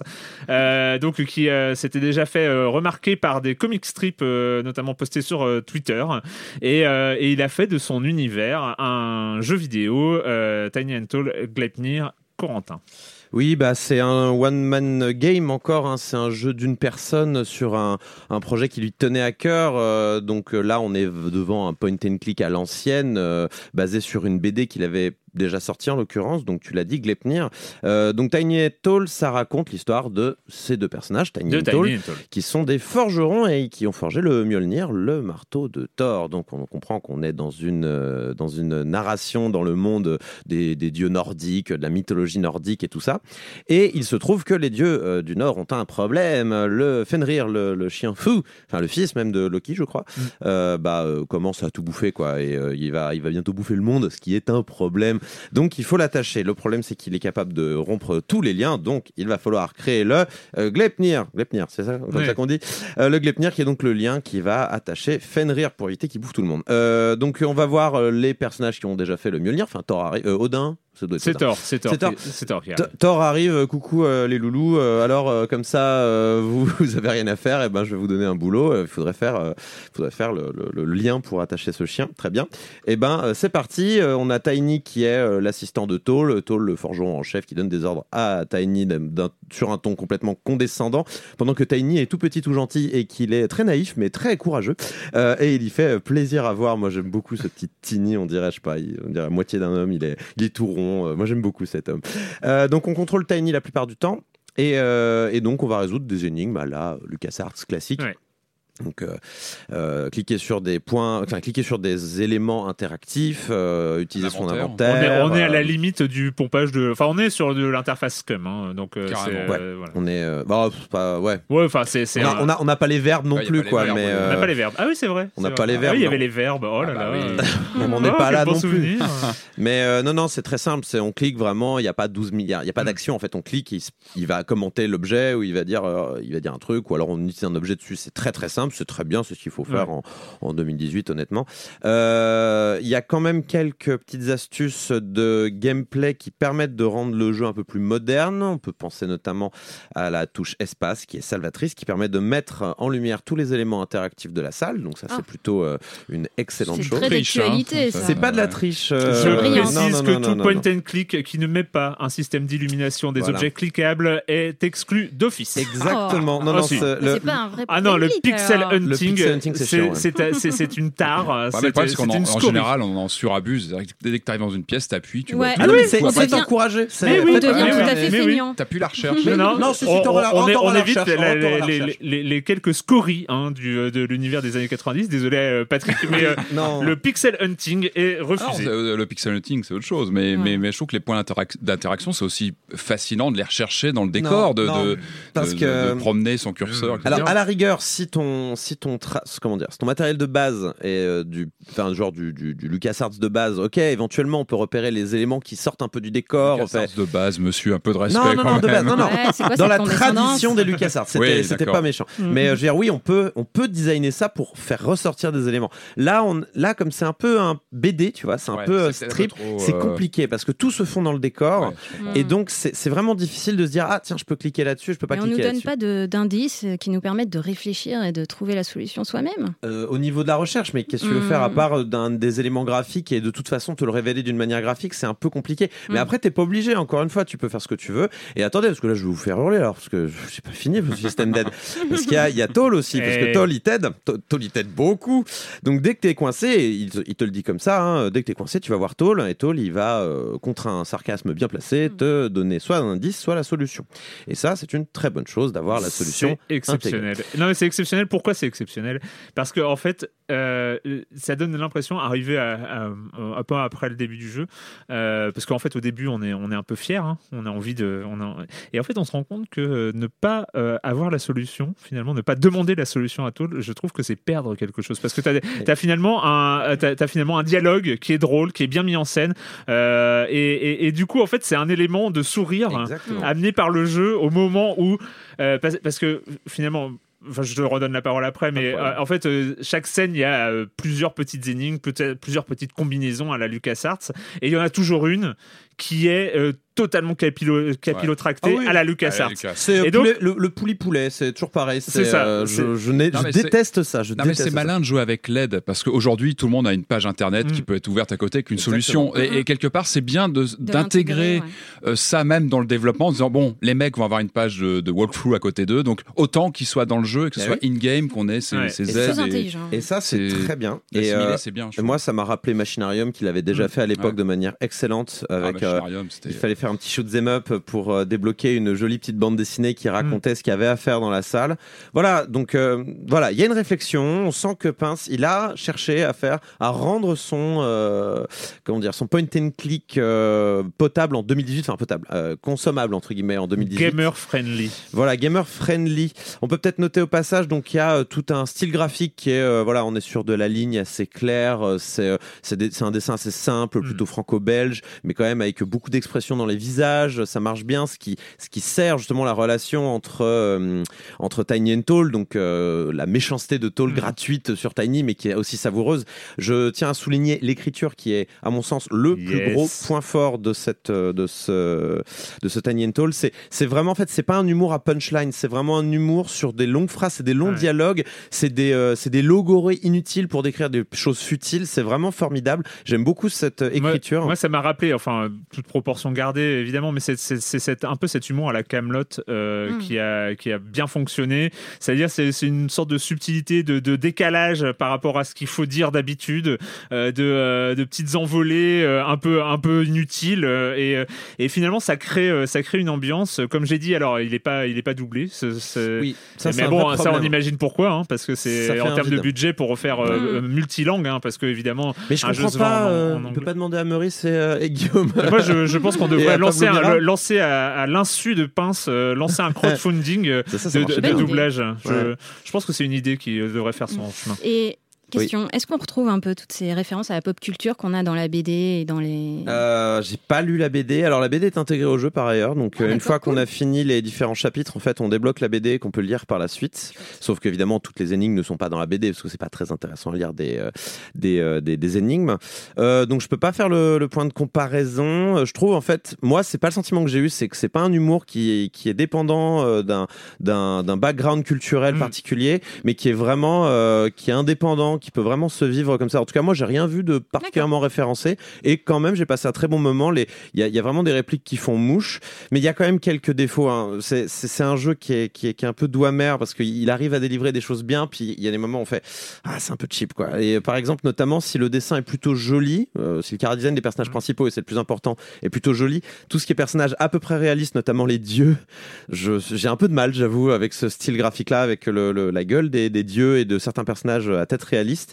euh, donc qui euh, s'était déjà fait euh, remarquer par des comic strips, euh, notamment postés sur euh, Twitter, et, euh, et il a fait de son univers un jeu vidéo, euh, Tiny and Tall Gleipnir. Corentin. Oui, bah c'est un one-man game encore, hein. C'est un jeu d'une personne sur un, un projet qui lui tenait à cœur. Euh, donc là, on est devant un point and click à l'ancienne, euh, basé sur une B D qu'il avait déjà sorti en l'occurrence, donc tu l'as dit, Gleipnir. Euh, donc Tiny and Tall, ça raconte l'histoire de ces deux personnages, Tiny de and Tiny Tall, and Tall, qui sont des forgerons et qui ont forgé le Mjolnir, le marteau de Thor. Donc on comprend qu'on est dans une, euh, dans une narration dans le monde des, des dieux nordiques, de la mythologie nordique et tout ça. Et il se trouve que les dieux euh, du Nord ont un problème. Le Fenrir, le, le chien fou, enfin le fils même de Loki, je crois, mm. euh, bah, euh, commence à tout bouffer, quoi. Et euh, il, va, il va bientôt bouffer le monde, ce qui est un problème. Donc il faut l'attacher. Le problème, c'est qu'il est capable de rompre tous les liens. Donc il va falloir créer le euh, Gleipnir. Gleipnir, c'est ça, comme oui. ça qu'on dit. Euh, le Gleipnir, qui est donc le lien qui va attacher Fenrir pour éviter qu'il bouffe tout le monde. Euh, donc on va voir euh, les personnages qui ont déjà fait le Mjolnir. Enfin, Thor arrive, euh, Odin. C'est Thor, c'est Thor, c'est Thor. C'est Thor, Thor arrive, euh, coucou euh, les loulous, euh, alors euh, comme ça euh, vous, vous avez rien à faire, et ben je vais vous donner un boulot, il euh, faudrait faire, euh, faudrait faire le, le, le lien pour attacher ce chien, très bien. Et ben euh, c'est parti, euh, on a Tiny qui est euh, l'assistant de Tall, Tall le forgeron en chef qui donne des ordres à Tiny d'un, d'un, sur un ton complètement condescendant, pendant que Tiny est tout petit, tout gentil et qu'il est très naïf mais très courageux, euh, et il y fait plaisir à voir. Moi j'aime beaucoup ce petit Tiny, on dirait, je sais pas, on dirait la moitié d'un homme, il est, il est tout rond. Moi j'aime beaucoup cet homme. Euh, donc on contrôle Tiny la plupart du temps et, euh, et donc on va résoudre des énigmes à la LucasArts classique. Ouais. Donc, euh, euh, cliquer sur des points, enfin, cliquer sur des éléments interactifs, euh, utiliser son inventaire. On est, on est à la euh, limite du pompage de, enfin, on est sur de l'interface scum, hein, donc euh, c'est, ouais. euh, voilà. On est, euh, bah, pas, ouais. Ouais, enfin, c'est, c'est. On a, un... on a, on a pas les verbes non ouais, plus, quoi, verbes, mais. Euh... On n'a pas les verbes. Ah oui, c'est vrai. On n'a c'est pas vrai. les verbes. Ah oui, il y avait les verbes. Oh là ah là. Bah oui. On n'est pas oh, là bon non souvenir. plus. Mais euh, non, non, c'est très simple. C'est on clique vraiment. Il y a pas douze milliards. Il y a pas d'action. En fait, on clique. Il, il va commenter l'objet ou il va dire, euh, il va dire un truc, ou alors on utilise un objet dessus. C'est très très simple. C'est très bien. C'est ce qu'il faut faire. En, en deux mille dix-huit, honnêtement. Il euh, y a quand même quelques petites astuces de gameplay qui permettent de rendre le jeu un peu plus moderne. On peut penser notamment à la touche espace qui est salvatrice, qui permet de mettre en lumière tous les éléments interactifs de la salle. Donc ça, ah. c'est plutôt euh, une excellente c'est chose. C'est très d'actualité, ça. C'est pas de la triche. Euh, Je précise non, non, que non, tout non, point non. and click qui ne met pas un système d'illumination des voilà. objets cliquables est exclu d'office. Exactement. Oh. non, non, oh, si. c'est, le... c'est pas un vrai Ah non, le pixel alors. hunting, le pixel hunting c'est, c'est, chiant, ouais. c'est, c'est, c'est une tare. Bah, c'est, mais le problème, c'est qu'en c'est une en général, on en surabuse. Dès que tu arrives dans une pièce, t'appuies, tu ouais. vois. Ah tout. oui, c'est, on c'est devient... encouragé. C'est mais oui, on devient tout à fait mais feignant. Oui. T'as plus la recherche. Mais non, non, si, si, on, on, on, est, on évite recherche, la, on les, la les, les, les quelques scories hein, du, de l'univers des années quatre-vingt-dix. Désolé, euh, Patrick, mais euh, le pixel hunting est refusé. Alors, le pixel hunting, c'est autre chose, mais, ouais. mais, mais je trouve que les points d'interac- d'interaction, c'est aussi fascinant de les rechercher dans le décor, non, de, non, de, parce de, que... de, de promener son curseur. Alors, et cetera. À la rigueur, si ton, si ton, tra... comment dire, si ton matériel de base est euh, du, enfin, genre du, du, du LucasArts de base, ok, éventuellement, on peut repérer les éléments qui sortent un peu du décor. LucasArts fait... de base, monsieur, un peu de respect. Non, non, quand non, même. de base, non, non. Ouais, quoi, dans la tradition des LucasArts, c'était, oui, c'était pas méchant. Mm-hmm. Mais euh, je veux dire, oui, on peut, on peut designer ça pour faire ressortir des éléments. Là, on, là, comme c'est un peu un B D, tu vois, c'est un ouais, peu c'est strip, trop, c'est euh... compliqué parce que tout se fond dans le décor, ouais, et donc c'est, c'est vraiment difficile de se dire ah tiens, je peux cliquer là-dessus, je peux pas mais cliquer là-dessus. On nous donne pas de, d'indices qui nous permettent de réfléchir et de trouver la solution soi-même. Euh, au niveau de la recherche, mais qu'est-ce que tu veux mmh. faire à part d'un des éléments graphiques et de toute façon te le révéler d'une manière graphique, c'est un peu compliqué. Mmh. Mais après, t'es pas obligé. Encore une fois, tu peux faire ce que tu veux. Et attendez, parce que là, je vais vous faire hurler alors, parce que j'ai pas fini le système d'aide. Parce qu'il y a, il y a Tall aussi, parce que Tall il t'aide. Tall il t'aide beaucoup. Donc dès que t'es coincé, il te, il te le dit comme ça. Hein, dès que t'es coincé, tu vas voir Tall et Tall il va euh, contre un sarcasme bien placé te donner soit un indice, soit la solution. Et ça, c'est une très bonne chose d'avoir la solution. C'est exceptionnel. Intégrée. Non, mais c'est exceptionnel. Pourquoi c'est exceptionnel ? Parce que en fait, euh, ça donne l'impression, arrivé à, à, à, un peu après le début du jeu, euh, parce qu'en fait, au début, on est, on est un peu fiers, hein, on a envie de, on a... et en fait, on se rend compte que euh, ne pas euh, avoir la solution, finalement, ne pas demander la solution à Tall, je trouve que c'est perdre quelque chose, parce que t'as, t'as finalement un, t'as, t'as finalement un dialogue qui est drôle, qui est bien mis en scène, euh, et, et, et du coup, en fait, c'est un élément de sourire hein, amené par le jeu au moment où, euh, parce, parce que finalement. Enfin, je te redonne la parole après, mais euh, en fait, euh, chaque scène, il y a euh, plusieurs petites énigmes, peut-être plusieurs petites combinaisons à la LucasArts, et il y en a toujours une qui est euh, totalement capillo, capillotracté ouais. ah oui. à la LucasArts. Lucas. C'est Et euh, donc, poulet, le, le poulet-poulet, c'est toujours pareil. C'est, c'est ça. euh, C'est... je, je, n'ai, Non, je déteste ça. Je non, mais déteste c'est ça. malin de jouer avec L E D parce qu'aujourd'hui, tout le monde a une page internet mm. qui peut être ouverte à côté avec une Exactement. solution. Et, et quelque part, c'est bien de, de d'intégrer ouais. euh, ça même dans le développement en disant bon, les mecs vont avoir une page de, de walkthrough à côté d'eux, donc autant qu'ils soient dans le jeu et que ce ah soit oui. in-game, qu'on ait ces, ouais. ces c'est aides. très intelligent. Et ça, c'est, c'est très bien. Et euh, c'est bien. Moi, ça m'a rappelé Machinarium qu'il avait déjà fait à l'époque ouais. de manière excellente. Avec, ah, euh, il fallait faire un petit shoot 'em up pour euh, débloquer une jolie petite bande dessinée qui racontait mm. ce qu'il y avait à faire dans la salle. Voilà, donc euh, voilà, il y a une réflexion. On sent que Pince, il a cherché à faire, à rendre son, euh, comment dire, son point and click euh, potable en deux mille dix-huit, enfin potable, euh, consommable entre guillemets en deux mille dix-huit. Gamer friendly. Voilà, gamer friendly. On peut peut-être noter au passage, donc il y a euh, tout un style graphique qui est, euh, voilà, on est sur de la ligne assez claire. Euh, c'est, euh, c'est, des, c'est un dessin assez simple, plutôt mm. franco-belge, mais quand même avec beaucoup d'expressions dans les visages. Ça marche bien, ce qui, ce qui sert justement la relation entre euh, entre Tiny and Tall, donc euh, la méchanceté de Tall mmh. gratuite sur Tiny, mais qui est aussi savoureuse. Je tiens à souligner l'écriture qui est, à mon sens, le yes. plus gros point fort de cette de ce de ce Tiny and Tall. C'est c'est vraiment en fait c'est pas un humour à punchline, c'est vraiment un humour sur des longues phrases, c'est des longs ouais. dialogues, c'est des euh, c'est des logorées inutiles pour décrire des choses futiles. C'est vraiment formidable. J'aime beaucoup cette euh, écriture. Moi, moi, ça m'a rappelé, enfin toute proportion gardée évidemment, mais c'est c'est, c'est, c'est un peu cet humour à la Kaamelott euh, mmh. qui a qui a bien fonctionné. C'est-à-dire c'est c'est une sorte de subtilité, de, de décalage par rapport à ce qu'il faut dire d'habitude, euh, de euh, de petites envolées euh, un peu un peu inutiles euh, et et finalement ça crée euh, ça crée une ambiance. Comme j'ai dit, alors il est pas il est pas doublé. C'est, c'est... Oui, ça, mais c'est bon, un ça on imagine pourquoi, hein, parce que c'est en termes de budget pour refaire euh, mmh. multilangue, hein, parce que évidemment. Mais je un comprends jeu pas. En, euh, en on peut pas demander à Meurice et, euh, et Guillaume. Moi, je, je pense qu'on devrait lancer, un, le, lancer à, à l'insu de Pince, euh, lancer un crowdfunding euh, ça, ça, de, de, de doublage. Je, ouais. je pense que c'est une idée qui devrait faire son chemin. Et question, oui. Est-ce qu'on retrouve un peu toutes ces références à la pop culture qu'on a dans la B D et dans les... Euh, j'ai pas lu la B D. Alors la B D est intégrée au jeu par ailleurs. Donc ah, une fois cool. qu'on a fini les différents chapitres, en fait, on débloque la B D et qu'on peut lire par la suite. Sauf qu'évidemment, toutes les énigmes ne sont pas dans la B D parce que c'est pas très intéressant à lire des euh, des, euh, des des énigmes. Euh, donc je peux pas faire le, le point de comparaison. Je trouve en fait, moi, c'est pas le sentiment que j'ai eu, c'est que c'est pas un humour qui est, qui est dépendant euh, d'un d'un d'un background culturel mmh. particulier, mais qui est vraiment euh, qui est indépendant, qui peut vraiment se vivre comme ça. En tout cas, moi, j'ai rien vu de particulièrement D'accord. référencé et quand même, j'ai passé un très bon moment. Les, il y a, il y a vraiment des répliques qui font mouche, mais il y a quand même quelques défauts. Hein. C'est, c'est, c'est un jeu qui est, qui est, qui est un peu doigt amer parce qu'il arrive à délivrer des choses bien, puis il y a des moments où on fait ah, c'est un peu cheap, quoi. Et par exemple, notamment si le dessin est plutôt joli, euh, si le chara-design des personnages mmh. principaux et c'est le plus important est plutôt joli, tout ce qui est personnage à peu près réaliste, notamment les dieux, je, j'ai un peu de mal, j'avoue, avec ce style graphique-là, avec le, le, la gueule des, des dieux et de certains personnages à tête réaliste.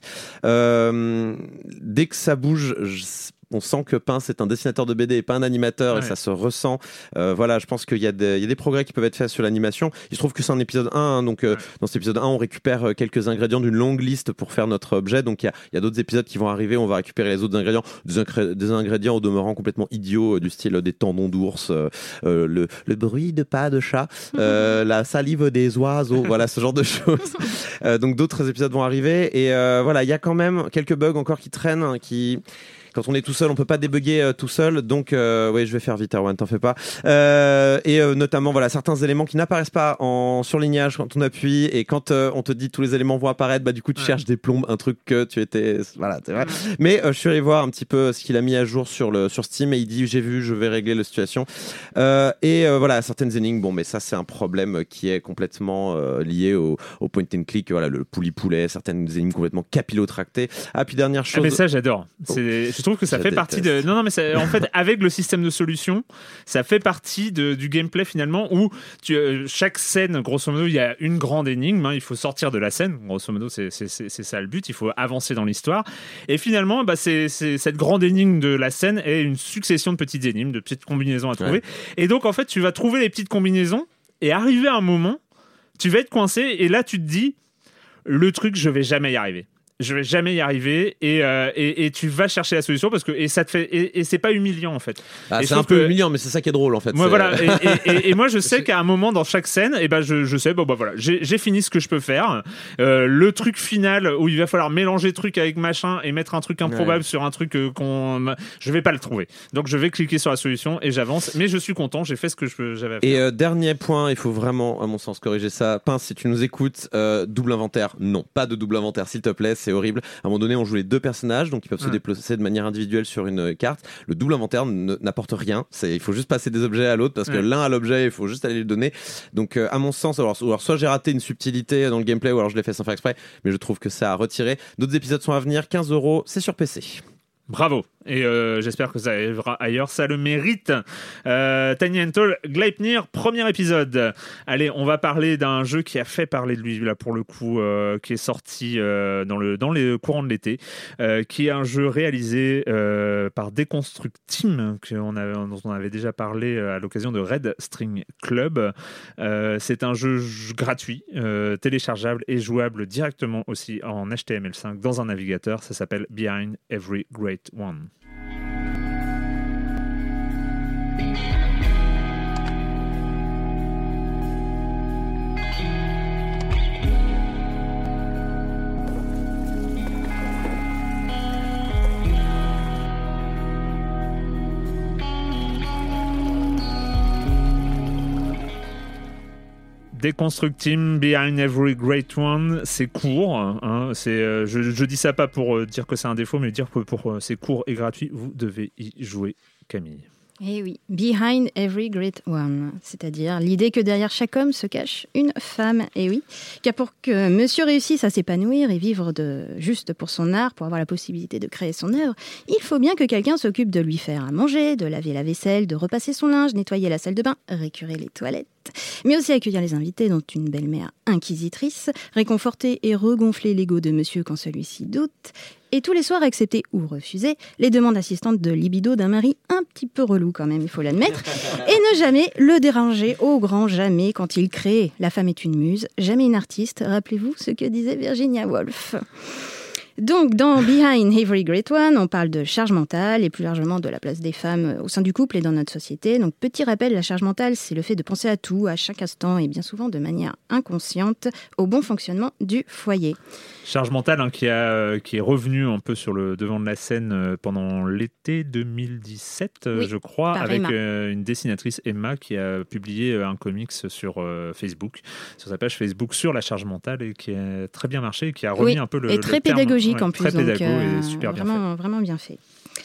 Euh, dès que ça bouge, je, on sent que Pince est un dessinateur de B D et pas un animateur, ouais. et ça se ressent. Euh, voilà, je pense qu'il y a, des, il y a des progrès qui peuvent être faits sur l'animation. Il se trouve que c'est un épisode un, hein, donc euh, ouais. dans cet épisode un, on récupère quelques ingrédients d'une longue liste pour faire notre objet. Donc il y a, il y a d'autres épisodes qui vont arriver, on va récupérer les autres ingrédients, des, incré- des ingrédients au demeurant complètement idiots, euh, du style des tendons d'ours, euh, euh, le, le bruit de pas de chat, euh, la salive des oiseaux, voilà, ce genre de choses. Euh, donc d'autres épisodes vont arriver et euh, voilà, il y a quand même quelques bugs encore qui traînent, hein, qui... Quand on est tout seul, on peut pas débugger euh, tout seul, donc euh, oui, je vais faire vite, Erwan, t'en fais pas. Euh, et euh, notamment, voilà, certains éléments qui n'apparaissent pas en surlignage quand on appuie, et quand euh, on te dit tous les éléments vont apparaître, bah du coup tu ouais. cherches des plombes, un truc que tu étais, voilà, c'est vrai. Ouais. Mais euh, je suis allé voir un petit peu ce qu'il a mis à jour sur le sur Steam, et il dit j'ai vu, je vais régler la situation. Euh, et euh, voilà, certaines énigmes, bon, mais ça c'est un problème qui est complètement euh, lié au, au point and click, voilà, le poulet-poulet, certaines énigmes complètement capillotractées. Ah, puis dernière chose. Ah, mais ça j'adore. C'est... Oh. Je trouve que ça je fait déteste. partie de. Non, non, mais ça, en fait, avec le système de solution, ça fait partie de, du gameplay finalement où tu, euh, chaque scène, grosso modo, il y a une grande énigme. Hein, il faut sortir de la scène. Grosso modo, c'est, c'est, c'est, c'est ça le but. Il faut avancer dans l'histoire. Et finalement, bah, c'est, c'est, cette grande énigme de la scène est une succession de petites énigmes, de petites combinaisons à trouver. Ouais. Et donc, en fait, tu vas trouver les petites combinaisons et arriver à un moment, tu vas être coincé et là, tu te dis, le truc, je vais jamais y arriver. je vais jamais y arriver et, euh, et, et tu vas chercher la solution parce que et ça te fait et, et c'est pas humiliant en fait. Ah, et c'est un peu que, humiliant mais c'est ça qui est drôle en fait. Moi, voilà, et, et, et, et moi je sais qu'à un moment dans chaque scène et ben je, je sais bon bah voilà j'ai, j'ai fini ce que je peux faire. Euh, le truc final où il va falloir mélanger truc avec machin et mettre un truc improbable ouais. sur un truc euh, qu'on je vais pas le trouver. Donc je vais cliquer sur la solution et j'avance mais je suis content, j'ai fait ce que je, j'avais à faire. Et euh, dernier point, il faut vraiment à mon sens corriger ça. Pince, si tu nous écoutes, euh, double inventaire, non, pas de double inventaire s'il te plaît, c'est horrible. À un moment donné, on joue les deux personnages, donc ils peuvent ouais. se déplacer de manière individuelle sur une carte. Le double inventaire ne, n'apporte rien. C'est, il faut juste passer des objets à l'autre parce que ouais. l'un a l'objet, il faut juste aller le donner. Donc, euh, à mon sens, alors, alors soit j'ai raté une subtilité dans le gameplay, ou alors je l'ai fait sans faire exprès, mais je trouve que ça a retiré. D'autres épisodes sont à venir. quinze euros, c'est sur P C. Bravo. Et euh, j'espère que ça arrivera ailleurs, ça le mérite. Euh, Tiny Antle, Gleipnir, premier épisode. Allez, on va parler d'un jeu qui a fait parler de lui là pour le coup, euh, qui est sorti euh, dans le dans les courants de l'été, euh, qui est un jeu réalisé euh, par Deconstruct Team, qu'on avait, dont on avait déjà parlé à l'occasion de Red String Club. Euh, c'est un jeu gratuit, euh, téléchargeable et jouable directement aussi en H T M L cinq dans un navigateur. Ça s'appelle Behind Every Great One. Deconstruct Team, Behind Every Great One, c'est court. Hein, c'est, euh, je, je dis ça pas pour euh, dire que c'est un défaut, mais dire que pour, euh, c'est court et gratuit, vous devez y jouer, Camille. Eh oui, Behind Every Great One, c'est-à-dire l'idée que derrière chaque homme se cache une femme. Eh oui, car pour que monsieur réussisse à s'épanouir et vivre de, juste pour son art, pour avoir la possibilité de créer son œuvre, il faut bien que quelqu'un s'occupe de lui faire à manger, de laver la vaisselle, de repasser son linge, nettoyer la salle de bain, récurer les toilettes, mais aussi accueillir les invités, dont une belle-mère inquisitrice, réconforter et regonfler l'ego de monsieur quand celui-ci doute, et tous les soirs accepter ou refuser les demandes assistantes de libido d'un mari un petit peu relou quand même, il faut l'admettre, et ne jamais le déranger, au grand jamais, quand il crée. La femme est une muse, jamais une artiste, rappelez-vous ce que disait Virginia Woolf. Donc, dans Behind Every Great One, on parle de charge mentale et plus largement de la place des femmes au sein du couple et dans notre société. Donc, petit rappel, la charge mentale, c'est le fait de penser à tout, à chaque instant et bien souvent de manière inconsciente au bon fonctionnement du foyer. Charge mentale hein, qui, a, qui est revenue un peu sur le devant de la scène pendant l'été deux mille dix-sept, oui, je crois, avec euh, une dessinatrice, Emma, qui a publié un comics sur euh, Facebook, sur sa page Facebook, sur la charge mentale et qui a très bien marché et qui a remis oui, un peu le, et le très terme. Pédagogique Ouais, en plus, très donc, pédago euh, et super bien vraiment, fait. Vraiment bien fait.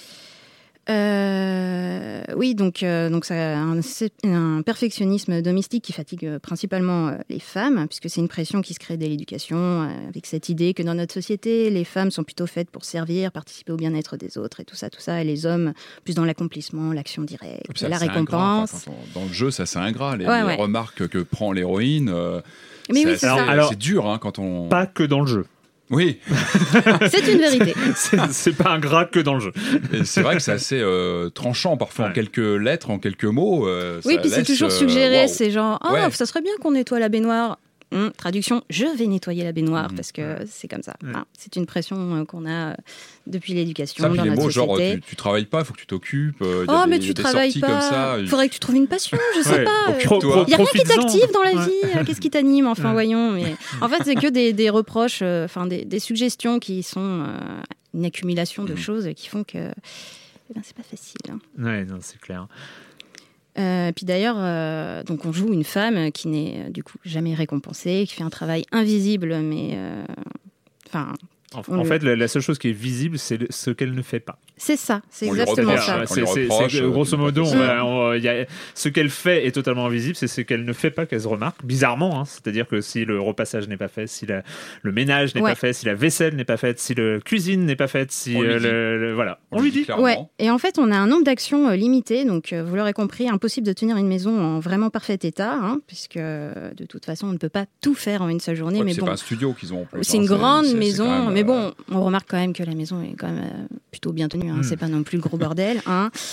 Euh, oui, donc, euh, donc ça a un, un perfectionnisme domestique qui fatigue principalement euh, les femmes, puisque c'est une pression qui se crée dès l'éducation, euh, avec cette idée que dans notre société, les femmes sont plutôt faites pour servir, participer au bien-être des autres et tout ça, tout ça, et les hommes plus dans l'accomplissement, l'action directe, ça, la c'est récompense. Ingrat, enfin, dans le jeu, ça c'est ingrat, les, ouais, les ouais. remarques que prend l'héroïne. Euh, Mais c'est, oui, c'est, c'est, ça. Alors, c'est dur hein, quand on. Pas que dans le jeu. Oui. C'est une vérité. c'est, c'est pas ingrat que dans le jeu. Et c'est vrai que c'est assez euh, tranchant parfois ouais. en quelques lettres, en quelques mots. Euh, oui, ça puis laisse, c'est toujours suggéré, euh, wow. c'est genre, ah, oh, ouais. ça serait bien qu'on nettoie la baignoire. Hum, traduction, je vais nettoyer la baignoire mmh. parce que ouais. c'est comme ça. Ouais. Hein, c'est une pression euh, qu'on a euh, depuis l'éducation ça, dans les notre mots, société. Genre, tu, tu travailles pas, il faut que tu t'occupes. Euh, oh, des, mais tu travailles pas. Comme ça. Faudrait que tu trouves une passion, je sais ouais. pas. Occupe-toi. Il y a rien qui t'active dans la ouais. vie. Qu'est-ce qui t'anime, enfin, ouais. voyons. Mais en fait, c'est que des, des reproches, enfin euh, des, des suggestions qui sont euh, une accumulation de mmh. choses qui font que eh ben, c'est pas facile. Hein. Ouais, non, c'est clair. Euh, puis d'ailleurs, euh, donc on joue une femme qui n'est euh, du coup jamais récompensée, qui fait un travail invisible, mais enfin. Euh, en, en fait, la, la seule chose qui est visible, c'est le, ce qu'elle ne fait pas. C'est ça, c'est on exactement reproche, ça. C'est, c'est, reproche, c'est, grosso modo, on va, mmh. on, y a, ce qu'elle fait est totalement invisible, c'est ce qu'elle ne fait pas qu'elle se remarque, bizarrement. Hein, c'est-à-dire que si le repassage n'est pas fait, si la, le ménage n'est ouais. pas fait, si la vaisselle n'est pas faite, si la cuisine n'est pas faite, si on euh, lui le, le, voilà, on, on lui dit. Clairement. Ouais. Et en fait, on a un nombre d'actions euh, limité, donc euh, vous l'aurez compris, impossible de tenir une maison en vraiment parfait état, hein, puisque euh, de toute façon, on ne peut pas tout faire en une seule journée. Ouais, mais c'est bon, pas un studio qu'ils ont. En plus, c'est hein, une c'est, grande c'est, maison, c'est même, mais bon, euh... on remarque quand même que la maison est quand même euh, plutôt bien tenue. Hein, mm. C'est pas non plus le gros bordel. Hein.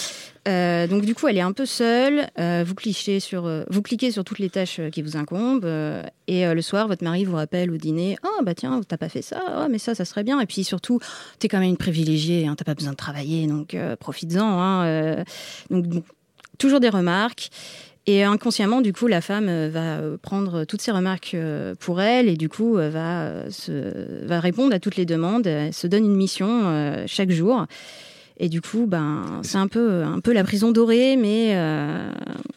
Euh, donc du coup, elle est un peu seule. Euh, vous cliquez sur, euh, vous cliquez sur toutes les tâches qui vous incombent. Euh, et euh, le soir, votre mari vous rappelle au dîner. Ah oh, bah tiens, t'as pas fait ça. Oh, mais ça, ça serait bien. Et puis surtout, t'es quand même une privilégiée. Hein, t'as pas besoin de travailler, donc euh, profites-en. Hein, euh, donc, donc toujours des remarques. Et inconsciemment, du coup, la femme va prendre toutes ces remarques pour elle et du coup va, se, va répondre à toutes les demandes. Elle se donne une mission chaque jour. Et du coup, ben, c'est un peu, un peu la prison dorée, mais euh,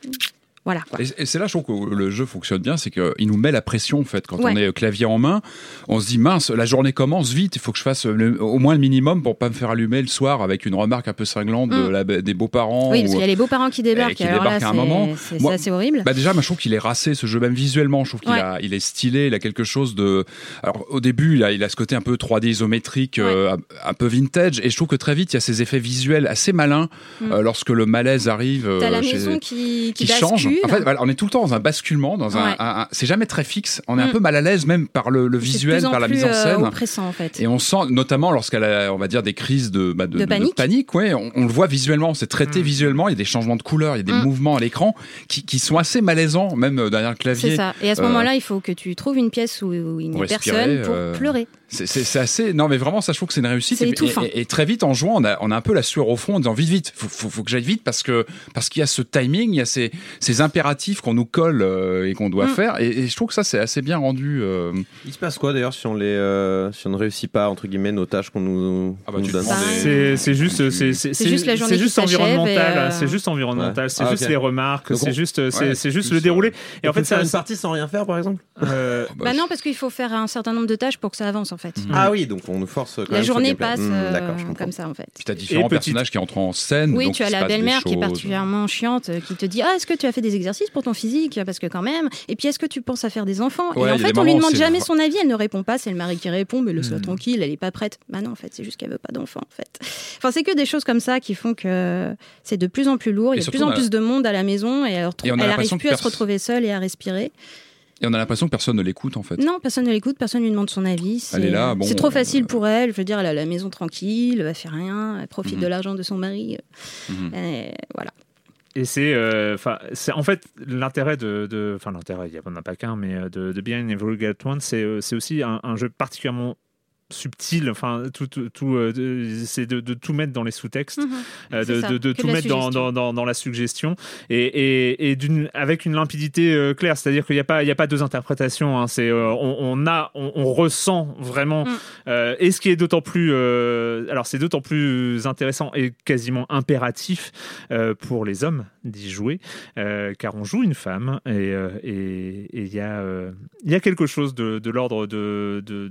voilà. Quoi. Et, et c'est là, je trouve que le jeu fonctionne bien, c'est qu'il nous met la pression, en fait. Quand ouais. on est clavier en main, on se dit, mince, la journée commence vite, il faut que je fasse le, au moins le minimum pour pas me faire allumer le soir avec une remarque un peu cinglante mmh. de la, des beaux-parents. Oui, parce qu'il y a les beaux-parents qui débarquent. Qui alors débarquent là, à un c'est, moment. C'est, Moi, c'est assez horrible. Bah déjà, moi, je trouve qu'il est racé, ce jeu, même visuellement. Je trouve qu'il ouais. a, il est stylé, il a quelque chose de... Alors, au début, il a, il a ce côté un peu trois D isométrique, ouais. euh, un peu vintage, et je trouve que très vite, il y a ces effets visuels assez malins mmh. euh, lorsque le malaise arrive. T'as euh, la chez... maison qui, qui, qui change. En fait, voilà, on est tout le temps dans un basculement, dans un, ouais. un, un c'est jamais très fixe. On est mmh. un peu mal à l'aise même par le, le visuel, par la mise en scène. Euh, oppressant, en fait. Et on sent, notamment lorsqu'elle a, on va dire, des crises de, bah, de, de panique. De panique ouais, on, on le voit visuellement, c'est traité mmh. visuellement. Il y a des changements de couleurs, il y a des mmh. mouvements à l'écran qui, qui sont assez malaisants, même derrière le clavier. C'est ça. Et à ce euh, moment-là, il faut que tu trouves une pièce où, où il n'y a personne pour euh... pleurer. C'est, c'est, c'est assez. Non, mais vraiment, ça, je trouve que c'est une réussite. C'est et, étouffant. Et, et, et très vite, en jouant, on a, on a un peu la sueur au front en disant vite, vite, faut, faut, faut que j'aille vite parce que parce qu'il y a ce timing, il y a ces, ces impératifs qu'on nous colle euh, et qu'on doit mm. faire. Et, et je trouve que ça, c'est assez bien rendu. Euh... Il se passe quoi d'ailleurs si on les, euh, si on ne réussit pas entre guillemets nos tâches qu'on nous, ah bah, nous donne. C'est, c'est juste, c'est, c'est, c'est juste la journée c'est juste qui environnemental. Euh... C'est juste environnemental. Ouais. C'est ah, juste okay. les remarques. Donc, c'est juste, c'est, ouais, c'est juste le déroulé. Et, et en fait, ça une partie sans rien faire, par exemple. Euh, bah non, parce qu'il faut faire un certain nombre de tâches pour que ça avance en fait. Ah oui, donc on nous force quand la même journée passe mmh, euh, comme ça en fait. Puis tu as différents personnages qui entrent en scène. Oui, donc tu as la belle-mère qui est particulièrement chiante, qui te dit ah est-ce que tu as fait des exercices pour ton physique parce que quand même. Et puis est-ce que tu penses à faire des enfants ouais, et en fait on lui demande jamais vrai. son avis, elle ne répond pas, c'est le mari qui répond mais laisse-la mmh. tranquille, elle est pas prête. Bah non en fait c'est juste qu'elle veut pas d'enfants en fait. Enfin c'est que des choses comme ça qui font que c'est de plus en plus lourd, il y a de plus en plus de monde à la maison et elle n'arrive plus à se retrouver seule et à respirer. Et on a l'impression que personne ne l'écoute en fait. Non, personne ne l'écoute, personne ne lui demande son avis. C'est, elle est là, bon, c'est trop facile pour elle. Je veux dire, elle a la maison tranquille, elle ne fait rien, elle profite mm-hmm. de l'argent de son mari. Mm-hmm. Et voilà. Et c'est, euh, c'est en fait l'intérêt de, enfin l'intérêt, il n'y en a pas qu'un, mais de, de Behind Every Great One, c'est, c'est aussi un, un jeu particulièrement subtil, enfin tout, tout, tout euh, c'est de, de tout mettre dans les sous-textes, mmh, euh, de, de, de tout mettre dans, dans, dans, dans la suggestion et, et, et d'une, avec une limpidité euh, claire, c'est-à-dire qu'il n'y a pas, il y a pas deux interprétations, hein, c'est, euh, on, on a, on, on ressent vraiment, mmh. euh, et ce qui est d'autant plus, euh, alors c'est d'autant plus intéressant et quasiment impératif euh, pour les hommes d'y jouer, euh, car on joue une femme et euh, et il y a euh, il y a quelque chose de, de l'ordre de, de,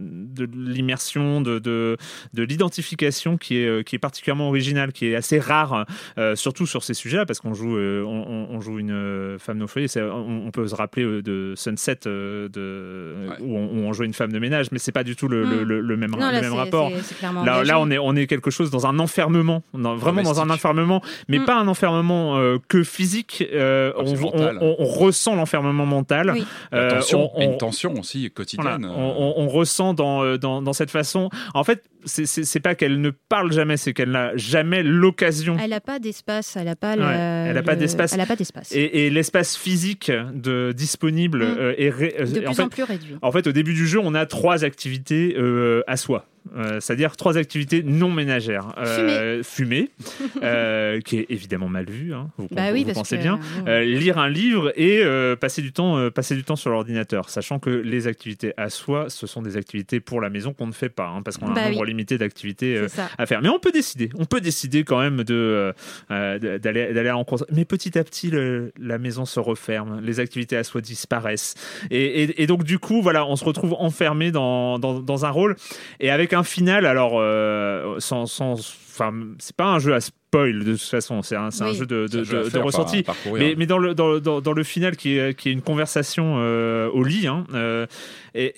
de l'immersion, de, de, de l'identification qui est, qui est particulièrement originale, qui est assez rare, euh, surtout sur ces sujets-là, parce qu'on joue, euh, on, on joue une euh, femme naufragée. On, on peut se rappeler euh, de Sunset, euh, de, ouais. où, on, où on joue une femme de ménage, mais c'est pas du tout le, mmh. le, le même, non, le là, même c'est, rapport. C'est, c'est là, là, on est, on est quelque chose dans un enfermement, dans, vraiment dans un enfermement, mais mmh. pas un enfermement euh, que physique. Euh, on, on, on, on ressent l'enfermement mental. Oui. Euh, tension, on, on, une tension aussi quotidienne. Voilà, on, on, on ressent dans, dans Dans, dans cette façon, en fait, c'est, c'est, c'est pas qu'elle ne parle jamais, c'est qu'elle n'a jamais l'occasion. Elle n'a pas d'espace, elle n'a pas, ouais, le, elle a pas le, d'espace. Elle a pas d'espace. Et, et l'espace physique de, disponible mmh. euh, est ré, de plus en, en fait, plus réduit. En fait, au début du jeu, on a trois activités euh, à soi. Euh, c'est-à-dire trois activités non ménagères. Euh, fumer, euh, qui est évidemment mal vu, hein, vous, bah oui, vous pensez que, bien. Euh, lire un livre et euh, passer du temps, euh, passer du temps sur l'ordinateur, sachant que les activités à soi, ce sont des activités pour la maison qu'on ne fait pas, hein, parce qu'on a bah un nombre oui. limité d'activités euh, à faire. Mais on peut décider, on peut décider quand même de, euh, d'aller, d'aller à l'encontre. Mais petit à petit, le, la maison se referme, les activités à soi disparaissent, et, et, et donc du coup, voilà, on se retrouve enfermé dans, dans, dans un rôle, et avec un final, alors euh, sans, sans, enfin, c'est pas un jeu à spoil de toute façon, c'est un, c'est oui. un jeu de, de, de, de, de ressenti, mais, mais dans, le, dans, dans, dans le final qui est, qui est une conversation euh, au lit, hein, euh, et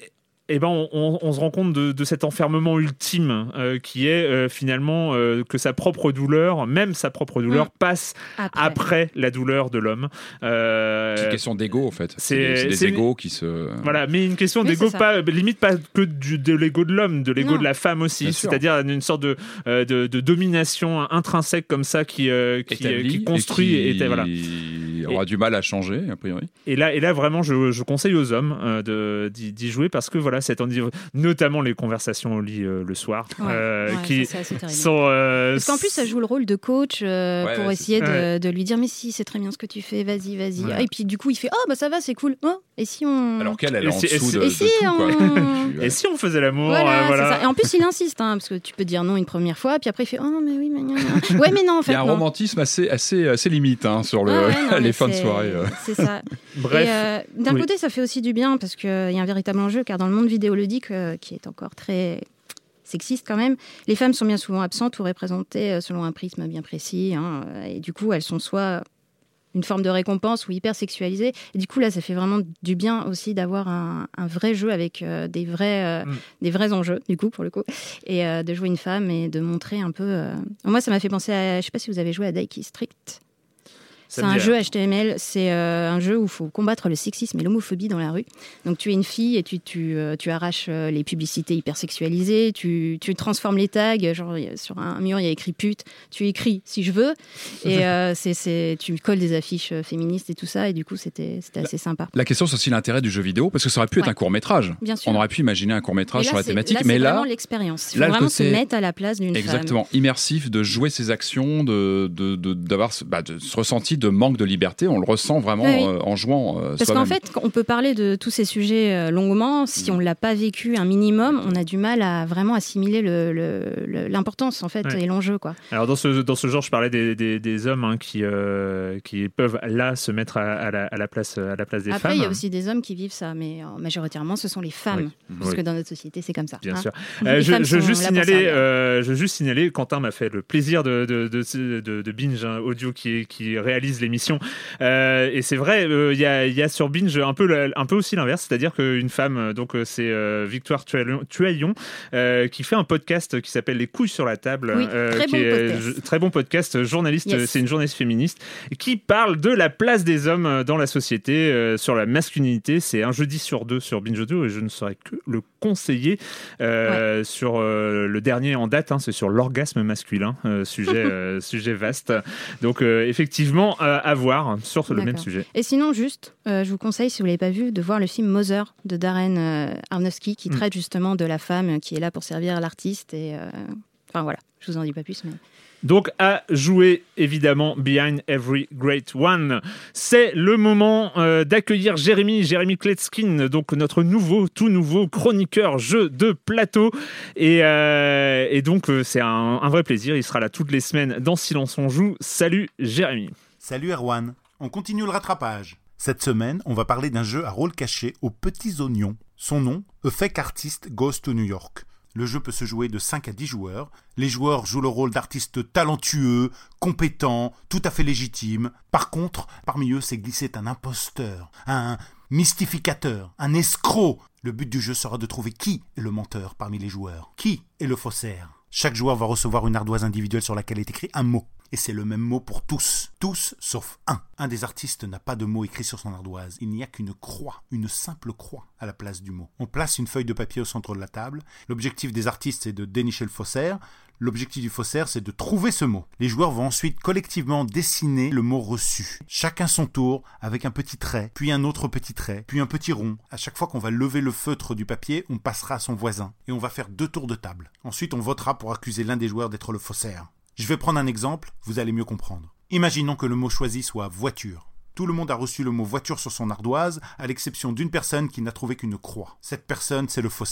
eh ben, on, on, on se rend compte de, de cet enfermement ultime euh, qui est euh, finalement euh, que sa propre douleur, même sa propre douleur, mmh. passe après. après la douleur de l'homme. Euh, c'est une question d'ego, en fait. C'est, c'est, des, c'est des c'est égos qui se... Voilà, mais une question oui, d'ego, pas, limite pas que du, de l'ego de l'homme, de l'ego non. de la femme aussi. Bien c'est-à-dire sûr. Une sorte de, euh, de, de domination intrinsèque comme ça qui, euh, qui, euh, qui construit et qui et, voilà. aura et, du mal à changer, a priori. Et là, et là vraiment, je, je conseille aux hommes euh, de, d'y, d'y jouer parce que voilà, c'est notamment les conversations au lit euh, le soir, ouais, euh, ouais, qui ça, sont. Euh, parce qu'en plus, ça joue le rôle de coach euh, ouais, pour ouais, essayer de, ouais. de lui dire mais si, c'est très bien ce que tu fais, vas-y, vas-y. Ouais. Et puis du coup, il fait oh bah ça va, c'est cool. Oh, et si on. Alors qu'elle, elle est et en si, dessous et de, si, de si tout, on... quoi. Et si on faisait l'amour, voilà, euh, voilà. Et en plus, il insiste, hein, parce que tu peux dire non une première fois, puis après il fait oh mais oui, mais non, non. Ouais, mais non en fait. Il y a un non. romantisme assez, assez, assez limite hein, sur le, ah ouais, non, les fins de soirée. Euh. C'est ça. Bref. Et, euh, d'un oui. côté, ça fait aussi du bien parce qu'il y a un véritable enjeu, car dans le monde vidéoludique, euh, qui est encore très sexiste quand même, les femmes sont bien souvent absentes ou représentées selon un prisme bien précis, hein, et du coup, elles sont soit une forme de récompense ou hyper sexualisée. Et du coup, là, ça fait vraiment du bien aussi d'avoir un, un vrai jeu avec euh, des, vrais, euh, mm. des vrais enjeux, du coup, pour le coup, et euh, de jouer une femme et de montrer un peu... Euh... Moi, ça m'a fait penser à... Je ne sais pas si vous avez joué à Daiki Strict. C'est un jeu H T M L, c'est euh, un jeu où il faut combattre le sexisme et l'homophobie dans la rue. Donc tu es une fille et tu, tu, euh, tu arraches euh, les publicités hyper sexualisées, tu, tu transformes les tags, genre sur un mur il y a écrit pute, tu écris si je veux, et euh, c'est, c'est, tu colles des affiches féministes et tout ça, et du coup c'était, c'était assez sympa. La question c'est aussi l'intérêt du jeu vidéo, parce que ça aurait pu être ouais. un court-métrage. Bien sûr. On aurait pu imaginer un court-métrage sur la thématique, là, mais c'est là... c'est vraiment l'expérience. Il faut là, vraiment côté... se mettre à la place d'une Exactement. femme. Exactement. Immersif, de jouer ses actions, de, de, de, d'avoir ce, bah, de, ce ressenti de manque de liberté. On le ressent vraiment oui. euh, en jouant euh, Parce soi-même. qu'en fait, on peut parler de tous ces sujets euh, longuement. Si on ne l'a pas vécu un minimum, on a du mal à vraiment assimiler le, le, le, l'importance en fait, ouais. et l'enjeu. Quoi. Alors dans ce, dans ce genre, je parlais des, des, des hommes hein, qui, euh, qui peuvent là se mettre à, à, la, à, la, place, à la place des Après, femmes. Après, il y a aussi des hommes qui vivent ça, mais euh, majoritairement, ce sont les femmes. Oui. Parce oui. que dans notre société, c'est comme ça. Bien hein. sûr. Euh, je, je, juste signaler, euh, je veux juste signaler, Quentin m'a fait le plaisir de, de, de, de, de Binge hein, Audio qui, qui réalise l'émission. Euh, et c'est vrai, il euh, y, a, y a sur Binge un peu, un peu aussi l'inverse, c'est-à-dire qu'une femme, donc c'est euh, Victoire Tuaillon, euh, qui fait un podcast qui s'appelle Les couilles sur la table, oui, euh, très, qui bon est podcast. très bon podcast, journaliste, yes. c'est une journaliste féministe, qui parle de la place des hommes dans la société, euh, sur la masculinité. C'est un jeudi sur deux sur Binge Audio et je ne saurais que le conseiller euh, ouais. sur euh, le dernier en date, hein, c'est sur l'orgasme masculin, euh, sujet, euh, sujet vaste. Donc euh, effectivement, euh, à voir sur le D'accord. même sujet. Et sinon, juste, euh, je vous conseille, si vous ne l'avez pas vu, de voir le film Mother de Darren euh, Aronofsky, qui mm. traite justement de la femme qui est là pour servir l'artiste. Et, euh... Enfin voilà, je vous en dis pas plus. Mais... Donc à jouer évidemment Behind Every Great One. C'est le moment euh, d'accueillir Jérémy, Jérémy Kletskin, donc notre nouveau, tout nouveau chroniqueur jeu de plateau. Et, euh, et donc euh, c'est un, un vrai plaisir, il sera là toutes les semaines dans Silence on joue. Salut Jérémy. Salut Erwan, on continue le rattrapage. Cette semaine, on va parler d'un jeu à rôle caché aux petits oignons. Son nom, A Fake Artist Goes to New York. Le jeu peut se jouer de cinq à dix joueurs. Les joueurs jouent le rôle d'artistes talentueux, compétents, tout à fait légitimes. Par contre, parmi eux s'est glissé un imposteur, un mystificateur, un escroc. Le but du jeu sera de trouver qui est le menteur parmi les joueurs. Qui est le faussaire ? Chaque joueur va recevoir une ardoise individuelle sur laquelle est écrit un mot. Et c'est le même mot pour tous. Tous, sauf un. Un des artistes n'a pas de mot écrit sur son ardoise. Il n'y a qu'une croix, une simple croix à la place du mot. On place une feuille de papier au centre de la table. L'objectif des artistes, c'est de dénicher le faussaire. L'objectif du faussaire, c'est de trouver ce mot. Les joueurs vont ensuite collectivement dessiner le mot reçu. Chacun son tour, avec un petit trait, puis un autre petit trait, puis un petit rond. À chaque fois qu'on va lever le feutre du papier, on passera à son voisin. Et on va faire deux tours de table. Ensuite, on votera pour accuser l'un des joueurs d'être le faussaire. Je vais prendre un exemple, vous allez mieux comprendre. Imaginons que le mot choisi soit voiture. Tout le monde a reçu le mot voiture sur son ardoise, à l'exception d'une personne qui n'a trouvé qu'une croix. Cette personne, c'est le faussaire.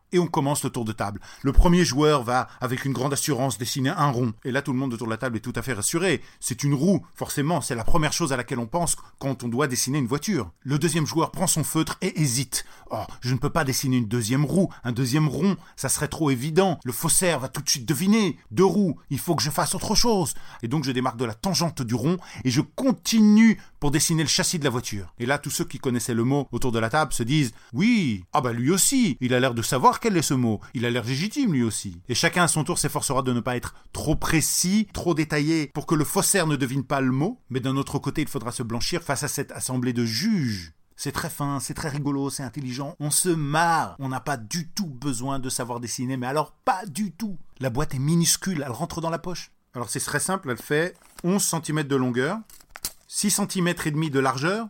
Et on commence le tour de table. Le premier joueur va, avec une grande assurance, dessiner un rond. Et là, tout le monde autour de la table est tout à fait rassuré. C'est une roue, forcément, c'est la première chose à laquelle on pense quand on doit dessiner une voiture. Le deuxième joueur prend son feutre et hésite. Oh, je ne peux pas dessiner une deuxième roue, un deuxième rond, ça serait trop évident. Le faussaire va tout de suite deviner. Deux roues, il faut que je fasse autre chose. Et donc, je démarque de la tangente du rond et je continue pour dessiner le châssis de la voiture. Et là, tous ceux qui connaissaient le mot autour de la table se disent « Oui, ah bah lui aussi, il a l'air de savoir quel est ce mot. Il a l'air légitime lui aussi. » Et chacun à son tour s'efforcera de ne pas être trop précis, trop détaillé pour que le faussaire ne devine pas le mot. Mais d'un autre côté, il faudra se blanchir face à cette assemblée de juges. C'est très fin, c'est très rigolo, c'est intelligent. On se marre. On n'a pas du tout besoin de savoir dessiner, mais alors pas du tout. La boîte est minuscule, elle rentre dans la poche. Alors c'est très simple, elle fait onze centimètres de longueur, six centimètres et demi de largeur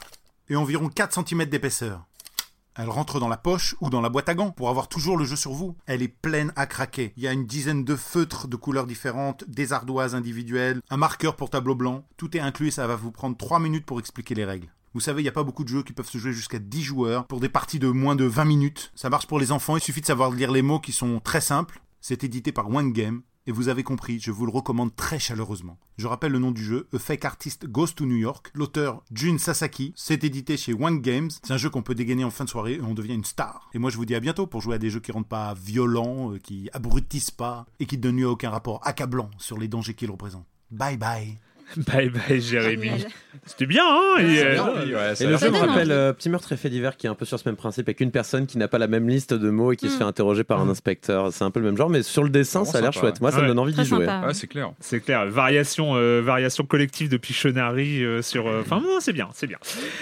et environ quatre centimètres d'épaisseur. Elle rentre dans la poche ou dans la boîte à gants pour avoir toujours le jeu sur vous. Elle est pleine à craquer. Il y a une dizaine de feutres de couleurs différentes, des ardoises individuelles, un marqueur pour tableau blanc. Tout est inclus et ça va vous prendre trois minutes pour expliquer les règles. Vous savez, il n'y a pas beaucoup de jeux qui peuvent se jouer jusqu'à dix joueurs pour des parties de moins de vingt minutes. Ça marche pour les enfants, il suffit de savoir lire les mots qui sont très simples. C'est édité par One Game. Et vous avez compris, je vous le recommande très chaleureusement. Je rappelle le nom du jeu, A Fake Artist Goes to New York. L'auteur, Jun Sasaki, c'est édité chez One Games. C'est un jeu qu'on peut dégainer en fin de soirée et on devient une star. Et moi je vous dis à bientôt pour jouer à des jeux qui rendent pas violents, euh, qui abrutissent pas et qui ne donnent lieu à aucun rapport accablant sur les dangers qu'ils représentent. Bye bye. Bye bye Jérémy. C'était bien, hein et, C'est euh, bien. Oui, ouais, Et ça- le ça jeu me donne rappelle envie. euh, Petit meurtre et fait divers qui est un peu sur ce même principe avec une personne qui n'a pas la même liste de mots et qui Mm. se fait interroger par un inspecteur. C'est un peu le même genre, mais sur le dessin, Vraiment ça a l'air sympa, chouette. Moi, ça ouais. me donne envie Très d'y jouer. sympa. Ouais, c'est clair. c'est clair, variation, euh, variation collective de Pictionary euh, sur. euh, Enfin, non, c'est bien, c'est bien.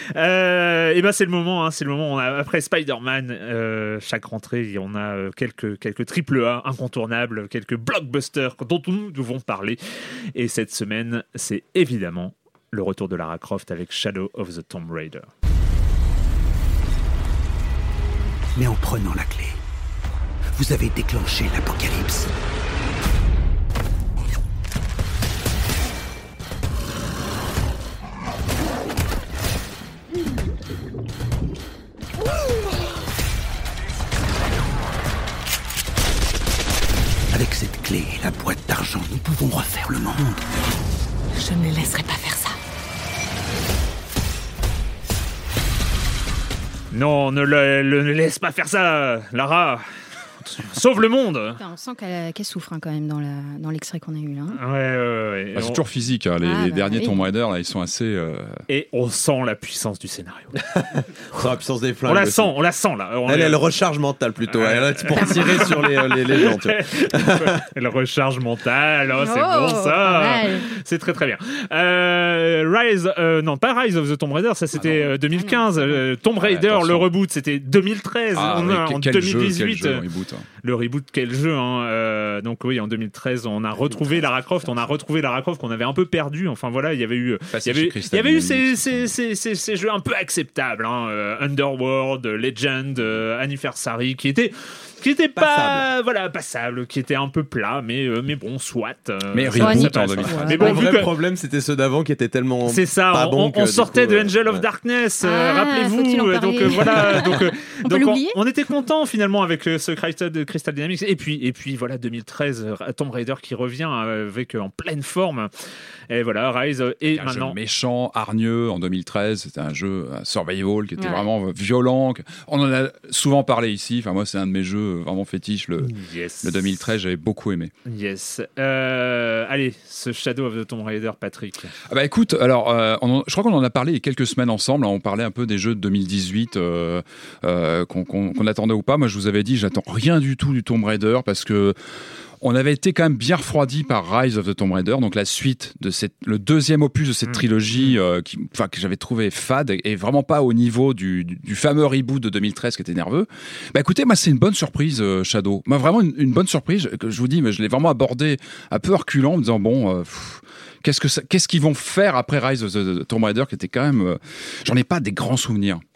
Euh, et ben, c'est le moment, hein, c'est le moment. On a, après Spider-Man, euh, chaque rentrée, on a euh, quelques quelques triple A incontournables, quelques blockbusters dont nous devons parler. Et cette semaine, c'est évidemment le retour de Lara Croft avec Shadow of the Tomb Raider. Mais en prenant la clé, vous avez déclenché l'apocalypse. Avec cette clé et la boîte d'argent, nous pouvons refaire le monde. Je ne les laisserai pas faire ça. Non, ne, le- le- ne laisse pas faire ça, Lara. Sauve le monde. Enfin, on sent qu'elle, qu'elle souffre hein, quand même dans, la, dans l'extrait qu'on a eu là. hein. Ouais, ouais, ouais. Bah, c'est On- toujours physique. hein. Les, Ah, les bah derniers oui. Tomb Raider, là, ils sont assez. euh, Et on sent la puissance du scénario. Sur la puissance des flingues. On la aussi. sent, on la sent là. On Elle, est- elle recharge mentale plutôt. Ouais. Elle est pour tirer sur les, les, les gens. Tu vois. Elle recharge mentale, oh, c'est Oh, bon pas ça. mal. C'est très très bien. Euh, Rise, euh, non pas Rise of the Tomb Raider, ça c'était euh, deux mille quinze. Euh, Tomb Raider, attention. le reboot, c'était deux mille treize. Ah, on oui, a quel- en quel jeu, quel deux mille dix-huit. jeu, reboot, hein. Le reboot, quel jeu hein. euh, Donc oui, en deux mille treize, on a retrouvé Lara Croft. On a retrouvé Lara Croft qu'on avait un peu perdu. Enfin voilà, il y avait eu, il Passé y avait, chez il Crystal y avait eu ces, Dynamics, ces, ces, ces, ces jeux un peu acceptables, hein, euh, Underworld, Legend, euh, Anniversary, qui étaient qui était pas Passable. voilà passable, qui était un peu plat, mais euh, mais bon soit. euh, Mais ça- reboot ça en passe. deux mille treize. Mais bon, le vu vrai que problème, c'était ceux d'avant qui étaient tellement. c'est ça, pas on, bons on- que, on du sortait coup, de euh, Angel of ouais. Darkness, euh, Ah, rappelez-vous. faut-il en euh, donc parler euh, voilà, donc, euh, On peut donc l'oublier on, était content finalement avec euh, ce Crystal, de Crystal Dynamics. Et puis et puis voilà deux mille treize, euh, Tomb Raider qui revient euh, avec euh, en pleine forme. Et voilà Rise euh, et Un maintenant. jeu méchant, hargneux en deux mille treize. C'était un jeu un survival qui était Ouais. vraiment violent. On en a souvent parlé ici. Enfin, moi, c'est un de mes jeux vraiment fétiches. Le, Yes. le deux mille treize, j'avais beaucoup aimé. Yes. Euh, allez, ce Shadow of the Tomb Raider, Patrick. Ah bah écoute, alors, euh, on en- je crois qu'on en a parlé il y a quelques semaines ensemble. Hein, on parlait un peu des jeux de deux mille dix-huit euh, euh, qu'on qu'on- qu'on attendait ou pas. Moi, je vous avais dit, j'attends rien du tout du Tomb Raider parce que on avait été quand même bien refroidi par Rise of the Tomb Raider, donc la suite de cette, le deuxième opus de cette Mm. trilogie, euh, qui, enfin que j'avais trouvé fade et vraiment pas au niveau du, du, du fameux reboot de deux mille treize qui était nerveux. Bah écoutez, moi c'est une bonne surprise, euh, Shadow. Moi vraiment une, une bonne surprise que je vous dis, mais je l'ai vraiment abordé un peu reculant, en me disant bon. Euh, pff, Qu'est-ce que ça- qu'est-ce qu'ils vont faire après Rise of the Tomb Raider qui était quand même, euh, j'en ai pas des grands souvenirs.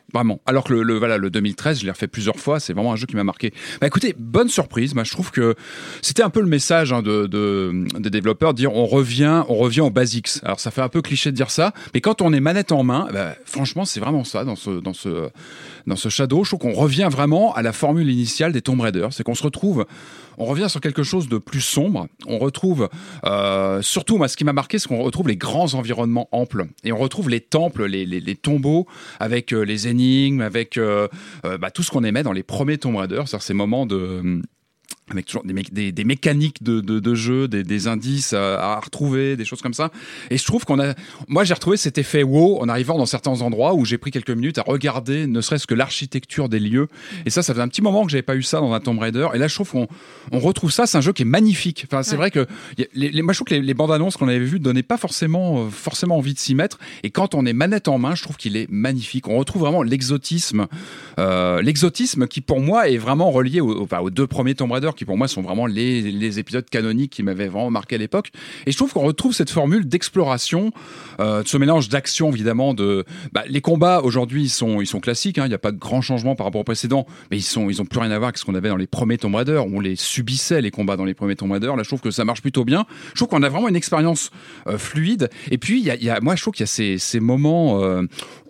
Vraiment. Alors que le, le, voilà, le deux mille treize, je l'ai refait plusieurs fois, c'est vraiment un jeu qui m'a marqué. Bah écoutez, bonne surprise. Moi, je trouve que c'était un peu le message hein, de, de, des développeurs, de dire on revient, on revient aux basics. Alors ça fait un peu cliché de dire ça, mais quand on est manette en main, bah, franchement, c'est vraiment ça dans ce, dans ce, dans ce Shadow. Je trouve qu'on revient vraiment à la formule initiale des Tomb Raider. C'est qu'on se retrouve, on revient sur quelque chose de plus sombre. On retrouve, euh, surtout, moi, ce qui m'a marqué, c'est qu'on retrouve les grands environnements amples et on retrouve les temples, les, les, les tombeaux avec euh, les énigmes, avec euh, euh, bah, tout ce qu'on aimait dans les premiers Tomb Raider, c'est-à-dire ces moments de avec toujours des, mé- des, des mécaniques de, de, de jeu, des, des indices à, à retrouver, des choses comme ça. Et je trouve qu'on a, moi j'ai retrouvé cet effet wow en arrivant dans certains endroits où j'ai pris quelques minutes à regarder, ne serait-ce que l'architecture des lieux. Et ça, ça faisait un petit moment que j'avais pas eu ça dans un Tomb Raider. Et là, je trouve qu'on on retrouve ça. C'est un jeu qui est magnifique. Enfin, c'est ouais. vrai que y a, les, les, moi je trouve que les, les bandes annonces qu'on avait vues donnaient pas forcément, euh, forcément envie de s'y mettre. Et quand on est manette en main, je trouve qu'il est magnifique. On retrouve vraiment l'exotisme, euh, l'exotisme qui pour moi est vraiment relié au, enfin, aux deux premiers Tomb Raider, qui pour moi sont vraiment les, les épisodes canoniques qui m'avaient vraiment marqué à l'époque. Et je trouve qu'on retrouve cette formule d'exploration, euh, de ce mélange d'action évidemment. De, bah, les combats aujourd'hui ils sont, ils sont classiques, hein, il n'y a pas de grand changement par rapport au précédent, mais ils sont, ils ont plus rien à voir avec ce qu'on avait dans les premiers Tomb Raider, où on les subissait les combats dans les premiers Tomb Raider. Là je trouve que ça marche plutôt bien. Je trouve qu'on a vraiment une expérience euh, fluide. Et puis il y a, il y a, moi je trouve qu'il y a ces, ces moments. Euh,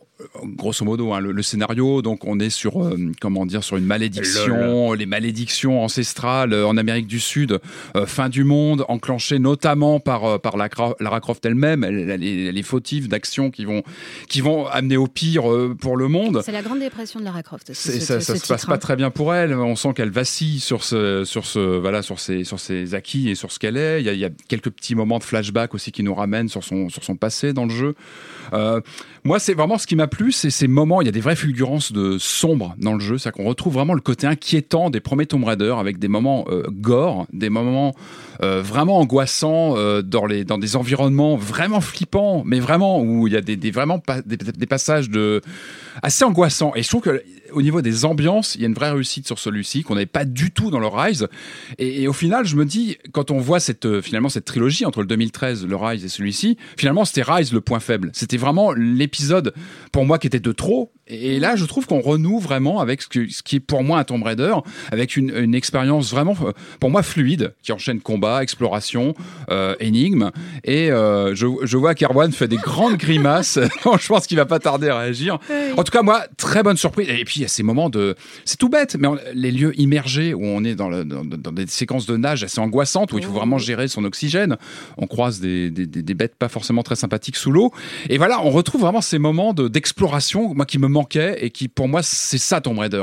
grosso modo hein, le, le scénario, donc on est sur euh, comment dire, sur une malédiction, Lol. les malédictions ancestrales euh, en Amérique du Sud, euh, fin du monde enclenchée notamment par euh, par Lara, Lara Croft elle-même, elle, elle, elle est fautive d'actions qui vont qui vont amener au pire euh, pour le monde. C'est la grande dépression de Lara Croft aussi, c'est, ce, ça, ce ça se titre, passe hein. pas très bien pour elle, on sent qu'elle vacille sur ce sur ce voilà sur ses sur ses acquis et sur ce qu'elle est. Il y a, il y a quelques petits moments de flashback aussi qui nous ramènent sur son sur son passé dans le jeu. Euh, moi c'est vraiment ce qui m'a plu, c'est ces moments, il y a des vraies fulgurances de sombre dans le jeu, c'est-à-dire qu'on retrouve vraiment le côté inquiétant des premiers Tomb Raider avec des moments euh, gore, des moments euh, vraiment angoissants euh, dans, les, dans des environnements vraiment flippants, mais vraiment où il y a des, des, vraiment pa- des, des passages de... assez angoissants. Et je trouve qu'au niveau des ambiances, il y a une vraie réussite sur celui-ci qu'on n'avait pas du tout dans le Rise. Et, et au final, je me dis, quand on voit cette, euh, finalement cette trilogie entre le deux mille treize, le Rise et celui-ci, finalement c'était Rise le point faible. C'était vraiment l'épisode pour moi qui était de trop. Et là, je trouve qu'on renoue vraiment avec ce, que, ce qui est pour moi un Tomb Raider, avec une, une expérience vraiment, pour moi, fluide, qui enchaîne combat, exploration, euh, énigme. Et euh, je, je vois qu'Erwan fait des grandes grimaces. Je pense qu'il va pas tarder à réagir. Oui. En tout cas, moi, très bonne surprise. Et puis, il y a ces moments de... C'est tout bête, mais on, les lieux immergés où on est dans, le, dans, dans des séquences de nage assez angoissantes, où il faut vraiment gérer son oxygène. On croise des, des, des, des bêtes pas forcément très sympathiques sous l'eau. Et voilà, on retrouve vraiment ces moments de, d'exploration, moi, qui me manquaient et qui, pour moi, c'est ça Tomb Raider.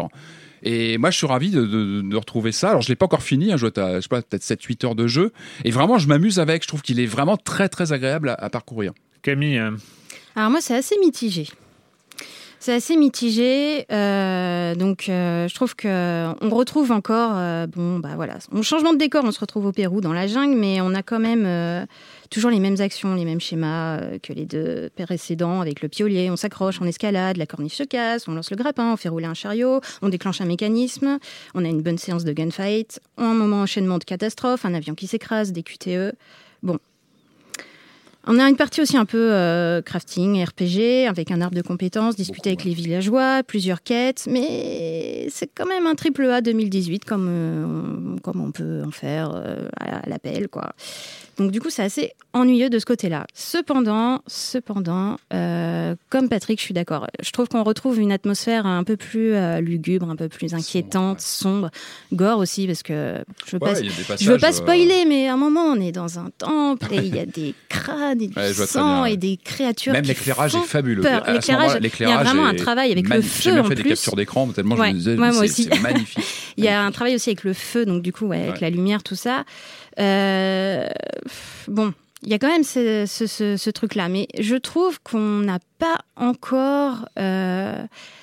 Et moi, je suis ravi de, de, de retrouver ça. Alors, je l'ai pas encore fini, hein, je dois être à, je sais pas, peut-être sept huit heures de jeu. Et vraiment, je m'amuse avec. Je trouve qu'il est vraiment très, très agréable à, à parcourir. Camille. Alors moi, c'est assez mitigé. C'est assez mitigé, euh, donc euh, je trouve que on retrouve encore, euh, bon bah voilà, un changement de décor, on se retrouve au Pérou dans la jungle, mais on a quand même euh, toujours les mêmes actions, les mêmes schémas euh, que les deux précédents avec le piolier. On s'accroche, on escalade, la corniche se casse, on lance le grappin, on fait rouler un chariot, on déclenche un mécanisme, on a une bonne séance de gunfight, un moment enchaînement de catastrophe, un avion qui s'écrase, des Q T E, bon. On a une partie aussi un peu euh, crafting, R P G, avec un arbre de compétences, discuter avec les villageois, plusieurs quêtes, mais c'est quand même un triple A deux mille dix-huit, comme, euh, comme on peut en faire euh, à l'appel, quoi. Donc du coup, c'est assez ennuyeux de ce côté-là. Cependant, cependant, euh, comme Patrick, je suis d'accord. Je trouve qu'on retrouve une atmosphère un peu plus euh, lugubre, un peu plus inquiétante, sombre, gore aussi, parce que je veux ouais, pas, y a des passages, je veux pas spoiler, euh... mais à un moment, on est dans un temple et il y a des crânes et du ouais, sang et des créatures. Même qui l'éclairage font est fabuleux. Peur. À l'éclairage, l'éclairage, il y a vraiment un travail avec man... le feu J'ai même en fait plus. des captures d'écran tellement ouais. je me disais, ouais, moi c'est, aussi. c'est magnifique. Il y a un travail aussi avec le feu, donc du coup, ouais, avec ouais. la lumière, tout ça. Euh... Bon. Il y a quand même ce, ce, ce, ce truc-là, mais je trouve qu'on n'a pas encore... Euh...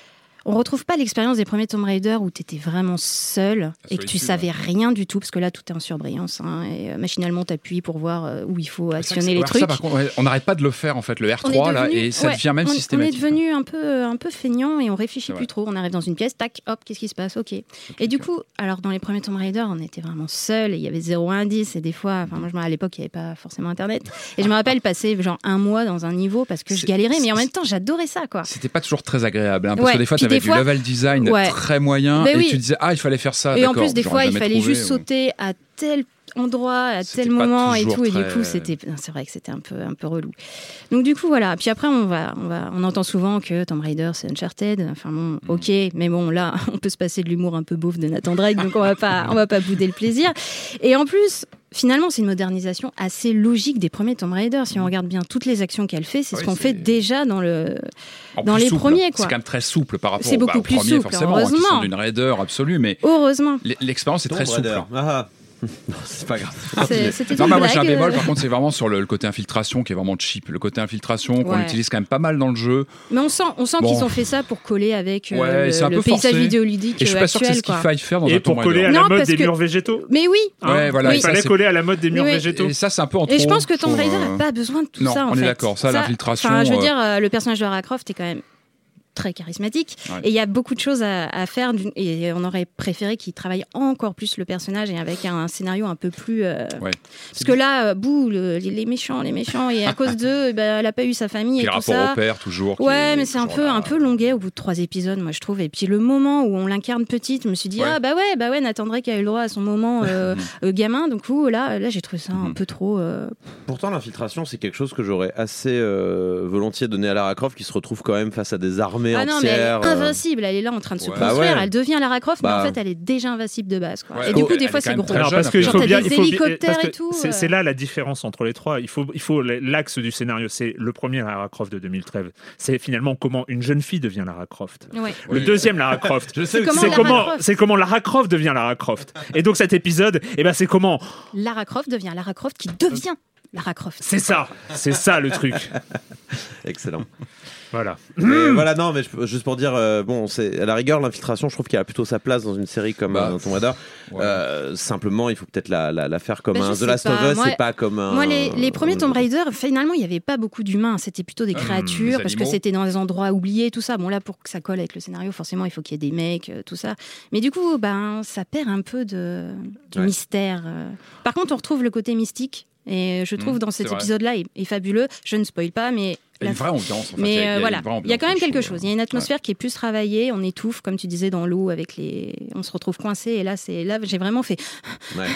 On retrouve pas l'expérience des premiers Tomb Raider où tu étais vraiment seul et que tu savais rien du tout, parce que là, tout est en surbrillance. Hein, et euh, machinalement, tu appuies pour voir euh, où il faut actionner les ça, trucs. Ça, par contre, ouais, on n'arrête pas de le faire, en fait, le R trois, là, et ça ouais, devient même on, systématique. On est devenu un peu, un peu feignant et on réfléchit plus trop. On arrive dans une pièce, tac, hop, qu'est-ce qui se passe? Ok. okay et du coup, alors dans les premiers Tomb Raider, on était vraiment seul et il y avait zéro indice. Et des fois, enfin, moi, à l'époque, il n'y avait pas forcément Internet. Et je me rappelle passer genre un mois dans un niveau parce que je galérais, mais en même temps, j'adorais ça, quoi. C'était pas toujours très agréable, hein, parce ouais, que des fois, tu avais du fois... level design ouais. très moyen mais et oui. tu disais, ah, il fallait faire ça. Et en plus, des fois, il fallait trouvé, juste ou... sauter à tel endroit à tel moment et tout, et du coup c'était c'est vrai que c'était un peu un peu relou. Donc du coup voilà, puis après on va on va on entend souvent que Tomb Raider c'est Uncharted, enfin bon, OK, mais bon là on peut se passer de l'humour un peu beauf de Nathan Drake, donc on va pas on va pas bouder le plaisir. Et en plus finalement, c'est une modernisation assez logique des premiers Tomb Raider. Si on regarde bien toutes les actions qu'elle fait, c'est oui, ce qu'on c'est... fait déjà dans, le... dans les souple. premiers. Quoi. C'est quand même très souple par rapport c'est beaucoup bah, au plus premier, souple, forcément, heureusement. Hein, qui sont d'une raideur absolue. Mais heureusement. L'expérience est Tomb très souple. Ah. Non, c'est pas grave. C'est, c'était non, bah, moi blague. j'ai un bémol, par contre, c'est vraiment sur le, le côté infiltration qui est vraiment cheap. Le côté infiltration qu'on ouais. utilise quand même pas mal dans le jeu. Mais on sent, on sent bon. qu'ils ont fait ça pour coller avec euh, ouais, le, le paysage forcé. vidéoludique. Et je suis pas actuel, sûr que c'est ce qu'il faille faire dans et un pour Tomb coller à Raider. la non, mode des que... murs végétaux. Mais oui. Hein ouais, voilà, il fallait ça, coller à la mode des murs oui. végétaux. Et ça, c'est un peu en trop. Et je pense que Tomb Raider euh... n'a pas besoin de tout non, ça. on en est fait. d'accord. Ça, l'infiltration. Enfin, je veux dire, le personnage de Lara Croft est quand même très charismatique ouais. et il y a beaucoup de choses à, à faire et on aurait préféré qu'il travaille encore plus le personnage et avec un, un scénario un peu plus euh... ouais. parce que là bouh le, les méchants les méchants et à cause d'eux ben, elle a pas eu sa famille puis et tout rapport ça au père toujours ouais mais c'est un peu là. un peu longuet au bout de trois épisodes moi je trouve et puis le moment où on l'incarne petite je me suis dit ouais. ah bah ouais bah ouais Nathan Drake a eu le droit à son moment euh, euh, gamin donc coup là là j'ai trouvé ça un peu trop euh... pourtant l'infiltration c'est quelque chose que j'aurais assez euh, volontiers donné à Lara Croft qui se retrouve quand même face à des armées ah non, mais elle est invincible, elle est là en train de se ouais. construire, bah ouais. elle devient Lara Croft, bah. mais en fait elle est déjà invincible de base. Quoi. Ouais. Et du coup, oh, des fois, c'est gros. Alors, parce que il faut bien, des il faut hélicoptères bien, et tout. C'est, c'est là la différence entre les trois. Il faut, il faut l'axe du scénario. C'est le premier Lara Croft de deux mille treize. C'est finalement comment une jeune fille devient Lara Croft. Ouais. Le oui. deuxième Lara Croft, c'est, c'est, comment, c'est, Lara comment, Croft. c'est comment Lara Croft devient Lara Croft. Et donc cet épisode, eh ben, c'est comment Lara Croft devient Lara Croft qui devient Lara Croft. C'est ça, c'est ça le truc. Excellent. Voilà. Mais voilà, non, mais je, juste pour dire, euh, bon, c'est à la rigueur l'infiltration, je trouve qu'elle a plutôt sa place dans une série comme bah, euh, Tomb Raider. Ouais. Euh, simplement, il faut peut-être la, la, la faire comme bah, un The Last of Us, c'est pas comme un. Moi, les, les premiers Tomb Raider, finalement, il y avait pas beaucoup d'humains. C'était plutôt des créatures mmh, parce que c'était dans des endroits oubliés, tout ça. Bon, là, pour que ça colle avec le scénario, forcément, il faut qu'il y ait des mecs, tout ça. Mais du coup, ben, ça perd un peu de, de ouais. mystère. Par contre, on retrouve le côté mystique. Et je trouve mmh, dans cet épisode-là, il est fabuleux. Je ne spoil pas, mais il y a une vraie ambiance. En fait. Mais il y a, euh, voilà, il y, il y a quand même quelque chose. Il y a une atmosphère ouais. qui est plus travaillée. On étouffe, comme tu disais, dans l'eau avec les. On se retrouve coincé. Et là, c'est là, j'ai vraiment fait. Ouais.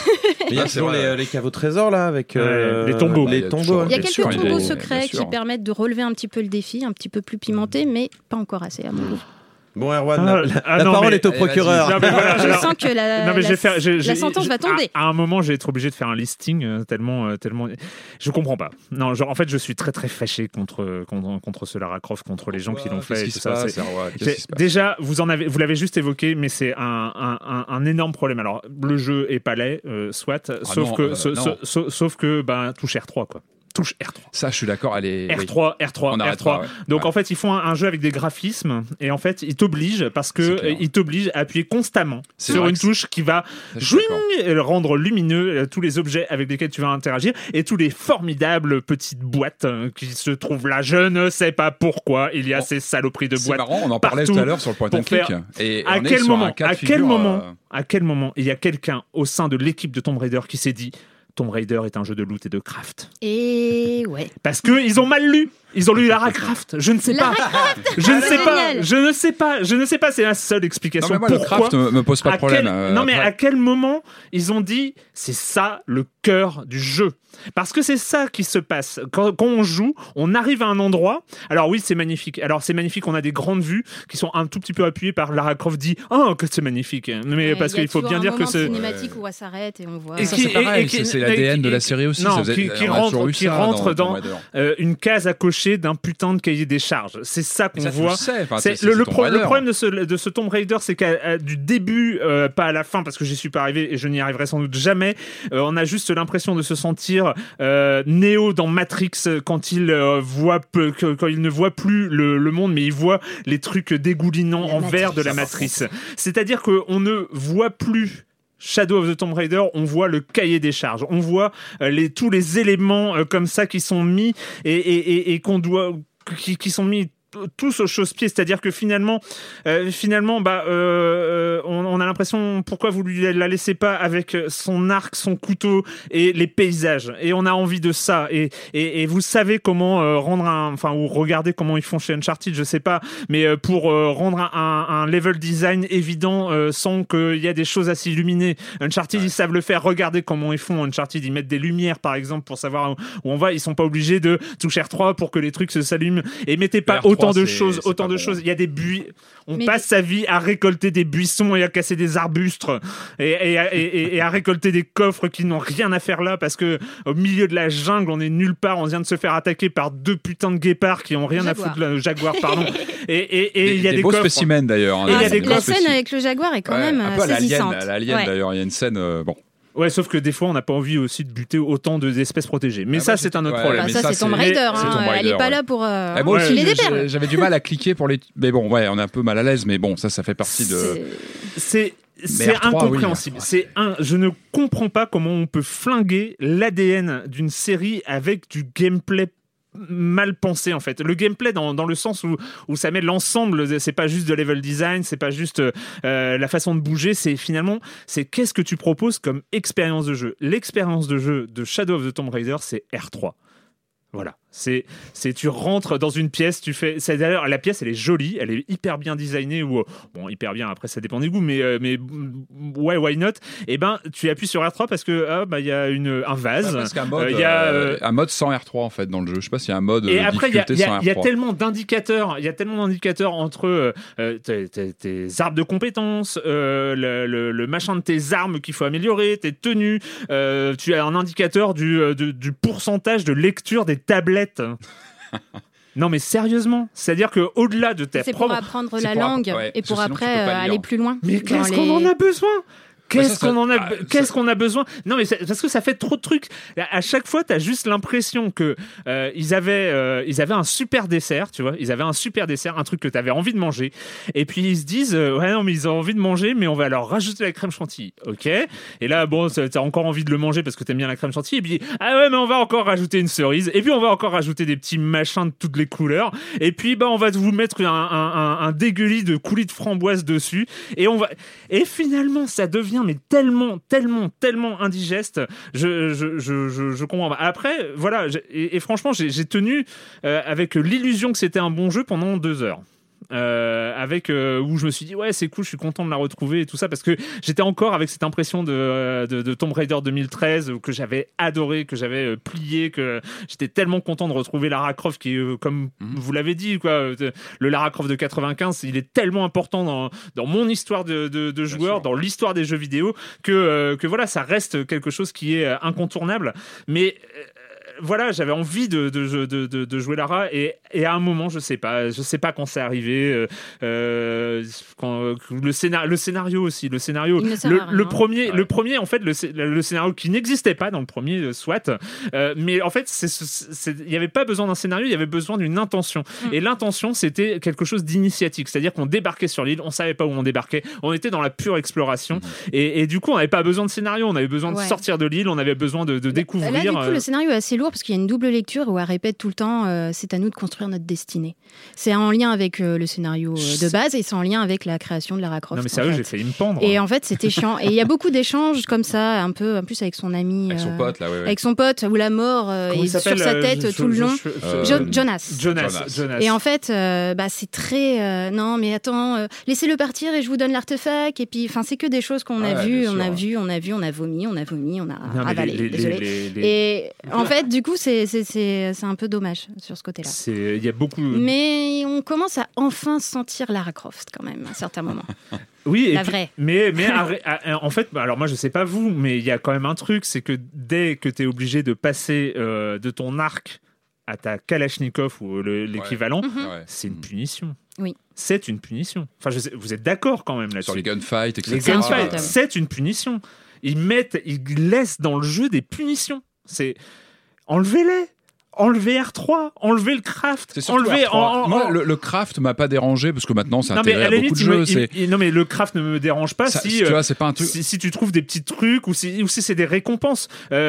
Il y a toujours les, les caveaux trésors là, avec euh, ouais, les tombeaux. Les il tombeaux. Il y a quelques sûr, tombeaux secrets qui permettent de relever un petit peu le défi, un petit peu plus pimenté, mais pas encore assez à mon goût. Bon, Erwan, ah, la, ah, la non, parole mais, est au procureur. Non, voilà, je alors, sens que la, non, mais la, faire, j'ai, la j'ai, sentence j'ai, va tomber. À, à un moment, j'ai été obligé de faire un listing euh, tellement, euh, tellement. Je comprends pas. Non, genre, en fait, je suis très, très fâché contre, contre, contre ce Lara Croft, contre les gens Pourquoi qui l'ont fait. Qu'est-ce et qui tout se ça. passe, c'est, ouais, c'est, qui se passe déjà, vous, en avez, vous l'avez juste évoqué, mais c'est un, un, un, un énorme problème. Alors, le jeu est pas laid, euh, soit, ah sauf, non, que, euh, so, so, so, sauf que, ben, touche R trois, quoi. Touche R trois. Ça, je suis d'accord. Allez, R trois, oui. R trois, on R trois. Pas, ouais. Donc ouais. en fait, ils font un, un jeu avec des graphismes et en fait, ils t'obligent parce que euh, ils t'obligent à appuyer constamment c'est sur une touche qui va jouing, et rendre lumineux euh, tous les objets avec lesquels tu vas interagir et tous les formidables petites boîtes euh, qui se trouvent là. Je ne sais pas pourquoi il y a bon, ces saloperies de c'est boîtes. C'est marrant, on en parlait tout à l'heure sur le point and click. Et à quel moment, à quel moment, à quel moment il y a quelqu'un au sein de l'équipe de Tomb Raider qui s'est dit Tomb Raider est un jeu de loot et de craft. Et ouais. Parce qu'ils ont mal lu. Ils ont lu Lara Croft. Je ne sais Lara pas. Croft Je ne sais pas. Je ne sais pas. Je ne sais pas. C'est la seule explication. Non, mais moi, pourquoi. Le craft me, me pose pas de problème. Quel... Euh, non, mais après... à quel moment ils ont dit c'est ça le cœur du jeu? Parce que c'est ça qui se passe. Quand, quand on joue, on arrive à un endroit. Alors oui, c'est magnifique. Alors c'est magnifique. On a des grandes vues qui sont un tout petit peu appuyées par Lara Croft dit oh que c'est magnifique. Mais parce qu'il faut bien dire que c'est cinématique où elle s'arrête et on voit. Et ça, c'est pareil. Et, et, c'est l'A D N de la série aussi. Non, ça qui, qui rentre, qui rentre dans, dans euh, une case à cocher affiché d'un putain de cahier des charges. C'est ça qu'on ça, tu voit. le sais. Enfin, c'est, c'est, le, c'est le, Tomb pro- Raider. le problème de ce, de ce Tomb Raider, c'est qu'à du début, euh, pas à la fin, parce que j'y suis pas arrivé et je n'y arriverai sans doute jamais, euh, on a juste l'impression de se sentir euh, Neo dans Matrix quand il euh, voit peu, que, quand il ne voit plus le, le monde, mais il voit les trucs dégoulinants La en matrice. verre de la matrice. C'est-à-dire qu'on ne voit plus Shadow of the Tomb Raider, on voit le cahier des charges, on voit euh, les, tous les éléments euh, comme ça qui sont mis et, et, et, et qu'on doit, qui, qui sont mis tous au chausse-pied, c'est-à-dire que finalement, euh, finalement, bah, euh, on, on a l'impression, pourquoi vous lui la laissez pas avec son arc, son couteau et les paysages, et on a envie de ça, et, et, et vous savez comment euh, rendre un, enfin, ou regardez comment ils font chez Uncharted, je sais pas, mais euh, pour euh, rendre un, un, un level design évident euh, sans qu'il y a des choses à s'illuminer. Uncharted, ouais. Ils savent le faire, regardez comment ils font. Uncharted, ils mettent des lumières, par exemple, pour savoir où on va, ils sont pas obligés de toucher R trois pour que les trucs se s'allument, et mettez pas autant de choses, c'est autant de bon. choses. Il y a des buis. On mais passe sa vie à récolter des buissons et à casser des arbustes et, et, et, et, et à récolter des coffres qui n'ont rien à faire là parce que au milieu de la jungle, on est nulle part. On vient de se faire attaquer par deux putains de guépards qui ont rien jaguar. à foutre. Le jaguar, pardon. Et et et il y a des, des beaux coffres. spécimens d'ailleurs. Ah, la scène spécimens. avec le jaguar est quand ouais, même un peu saisissante. À l'alien, ouais. d'ailleurs, il y a une scène. Euh, bon. Ouais, sauf que des fois, on n'a pas envie aussi de buter autant d'espèces protégées. Mais ah ça, bah, c'est un autre ouais, problème. Bah, ça, ça, c'est Tomb Raider. Hein. Tomb Raider. Elle n'est pas ouais. là pour euh, ah, moi, filer ouais, des perles. J'avais du mal à cliquer pour les. Mais bon, ouais, on est un peu mal à l'aise, mais bon, ça, ça fait partie de. C'est. C'est R trois, incompréhensible. Oui. C'est un. Je ne comprends pas comment on peut flinguer l'A D N d'une série avec du gameplay mal pensé en fait. Le gameplay dans, dans le sens où, où ça met l'ensemble, c'est pas juste de level design, c'est pas juste euh, la façon de bouger, c'est finalement c'est qu'est-ce que tu proposes comme expérience de jeu. L'expérience de jeu de Shadow of the Tomb Raider, c'est R trois. Voilà. C'est, c'est, tu rentres dans une pièce, tu fais. C'est, d'ailleurs, la pièce, elle est jolie, elle est hyper bien designée, ou bon, hyper bien. Après, ça dépend des goûts, mais mais ouais, why not? Et ben, tu appuies sur R trois parce que ah, bah il y a une un vase. Parce qu'un mode, il euh, y a euh, un mode sans R trois en fait dans le jeu. Je sais pas s'il y a un mode. Et après, il y a, y a, y a R trois. tellement d'indicateurs, il y a tellement d'indicateurs entre euh, tes, tes, tes arbres de compétences, euh, le, le, le machin de tes armes qu'il faut améliorer, tes tenues. Euh, tu as un indicateur du, du, du pourcentage de lecture des tablettes. Non mais sérieusement, c'est-à-dire que au-delà de ta c'est propre... pour apprendre la langue ouais, et pour après aller plus loin. Mais qu'est-ce les... qu'on en a besoin? Qu'est-ce, ça, qu'on, en a, ah, qu'est-ce ça... qu'on a besoin? Non, mais c'est, parce que ça fait trop de trucs. À chaque fois, t'as juste l'impression que euh, ils avaient, euh, ils avaient un super dessert, tu vois. Ils avaient un super dessert, un truc que t'avais envie de manger. Et puis ils se disent, euh, ouais, non, mais ils ont envie de manger, mais on va leur rajouter la crème chantilly, ok. Et là, bon, t'as encore envie de le manger parce que t'aimes bien la crème chantilly. Et puis, ah ouais, mais on va encore rajouter une cerise. Et puis, on va encore rajouter des petits machins de toutes les couleurs. Et puis, bah, on va vous mettre un, un, un, un dégueulis de coulis de framboise dessus. Et on va, et finalement, ça devient mais tellement, tellement, tellement indigeste. Je, je, je, je, je comprends. Après, voilà, et, et franchement, j'ai, j'ai tenu euh, avec l'illusion que c'était un bon jeu pendant deux heures. Euh, avec euh, où je me suis dit ouais c'est cool, je suis content de la retrouver et tout ça parce que j'étais encore avec cette impression de, de, de Tomb Raider deux mille treize que j'avais adoré, que j'avais euh, plié, que j'étais tellement content de retrouver Lara Croft qui euh, comme mm-hmm. vous l'avez dit quoi, euh, le Lara Croft de quatre-vingt-quinze il est tellement important dans, dans mon histoire de, de, de joueur, dans l'histoire des jeux vidéo que, euh, que voilà ça reste quelque chose qui est incontournable mais euh, voilà, j'avais envie de, de, de, de, de jouer Lara et, et à un moment, je sais pas, je sais pas quand c'est arrivé. Euh, euh, quand, le, scénar- le scénario aussi, le scénario, le, le premier, ouais. le premier en fait, le, le scénario qui n'existait pas dans le premier, soit, euh, mais en fait, il n'y avait pas besoin d'un scénario, il y avait besoin d'une intention. Mm. Et l'intention, c'était quelque chose d'initiatique, c'est-à-dire qu'on débarquait sur l'île, on savait pas où on débarquait, on était dans la pure exploration mm. et, et du coup, on n'avait pas besoin de scénario, on avait besoin ouais. de sortir de l'île, on avait besoin de, de découvrir. Là, du coup, le scénario est assez lourd parce qu'il y a une double lecture où elle répète tout le temps euh, c'est à nous de construire notre destinée. C'est en lien avec euh, le scénario euh, de base et c'est en lien avec la création de Lara Croft. Non mais sérieux, j'ai failli me pendre. Et en fait, c'était chiant. Et il y a beaucoup d'échanges comme ça, un peu, en plus avec son ami, avec son euh, pote là, ouais, ouais. avec son pote où la mort euh, est sur sa tête euh, je, tout je, le long. Je, je, je, jo- Jonas. Jonas. Jonas. Et en fait, euh, bah c'est très euh, non mais attends, euh, laissez-le partir et je vous donne l'artefact. Et puis, enfin, c'est que des choses qu'on a ah, vues, on a vu, on a vu, on a vomi, on a vomi, on a non, avalé. Les, désolé. Les, les, les... Et en fait, du coup, c'est c'est c'est c'est un peu dommage sur ce côté-là. Il y a beaucoup. Mais on commence à enfin sentir Lara Croft quand même à certains moments. Oui, la et puis, vraie. Mais, mais en fait, alors moi je sais pas vous, mais il y a quand même un truc, c'est que dès que tu es obligé de passer euh, de ton arc à ta Kalachnikov ou le, l'équivalent, Ouais. Ouais. c'est une punition. Oui. C'est une punition. Enfin, je sais, vous êtes d'accord quand même là-dessus. Sur les gunfights, et cetera. Les C'est gunfights, insupportable. c'est une punition. Ils mettent, ils laissent dans le jeu des punitions. C'est enlevez-les. Enlevez R trois, enlevez le craft, C'est surtout enlevez. R trois. en- en- Moi, le, le craft m'a pas dérangé parce que maintenant c'est non mais intégré à à la beaucoup limite, de il me- jeux. il- c'est- il- non mais le craft ne me dérange pas ça- si tu euh, vois, c'est pas un truc. si, si tu trouves des petits trucs ou si, ou si c'est des récompenses.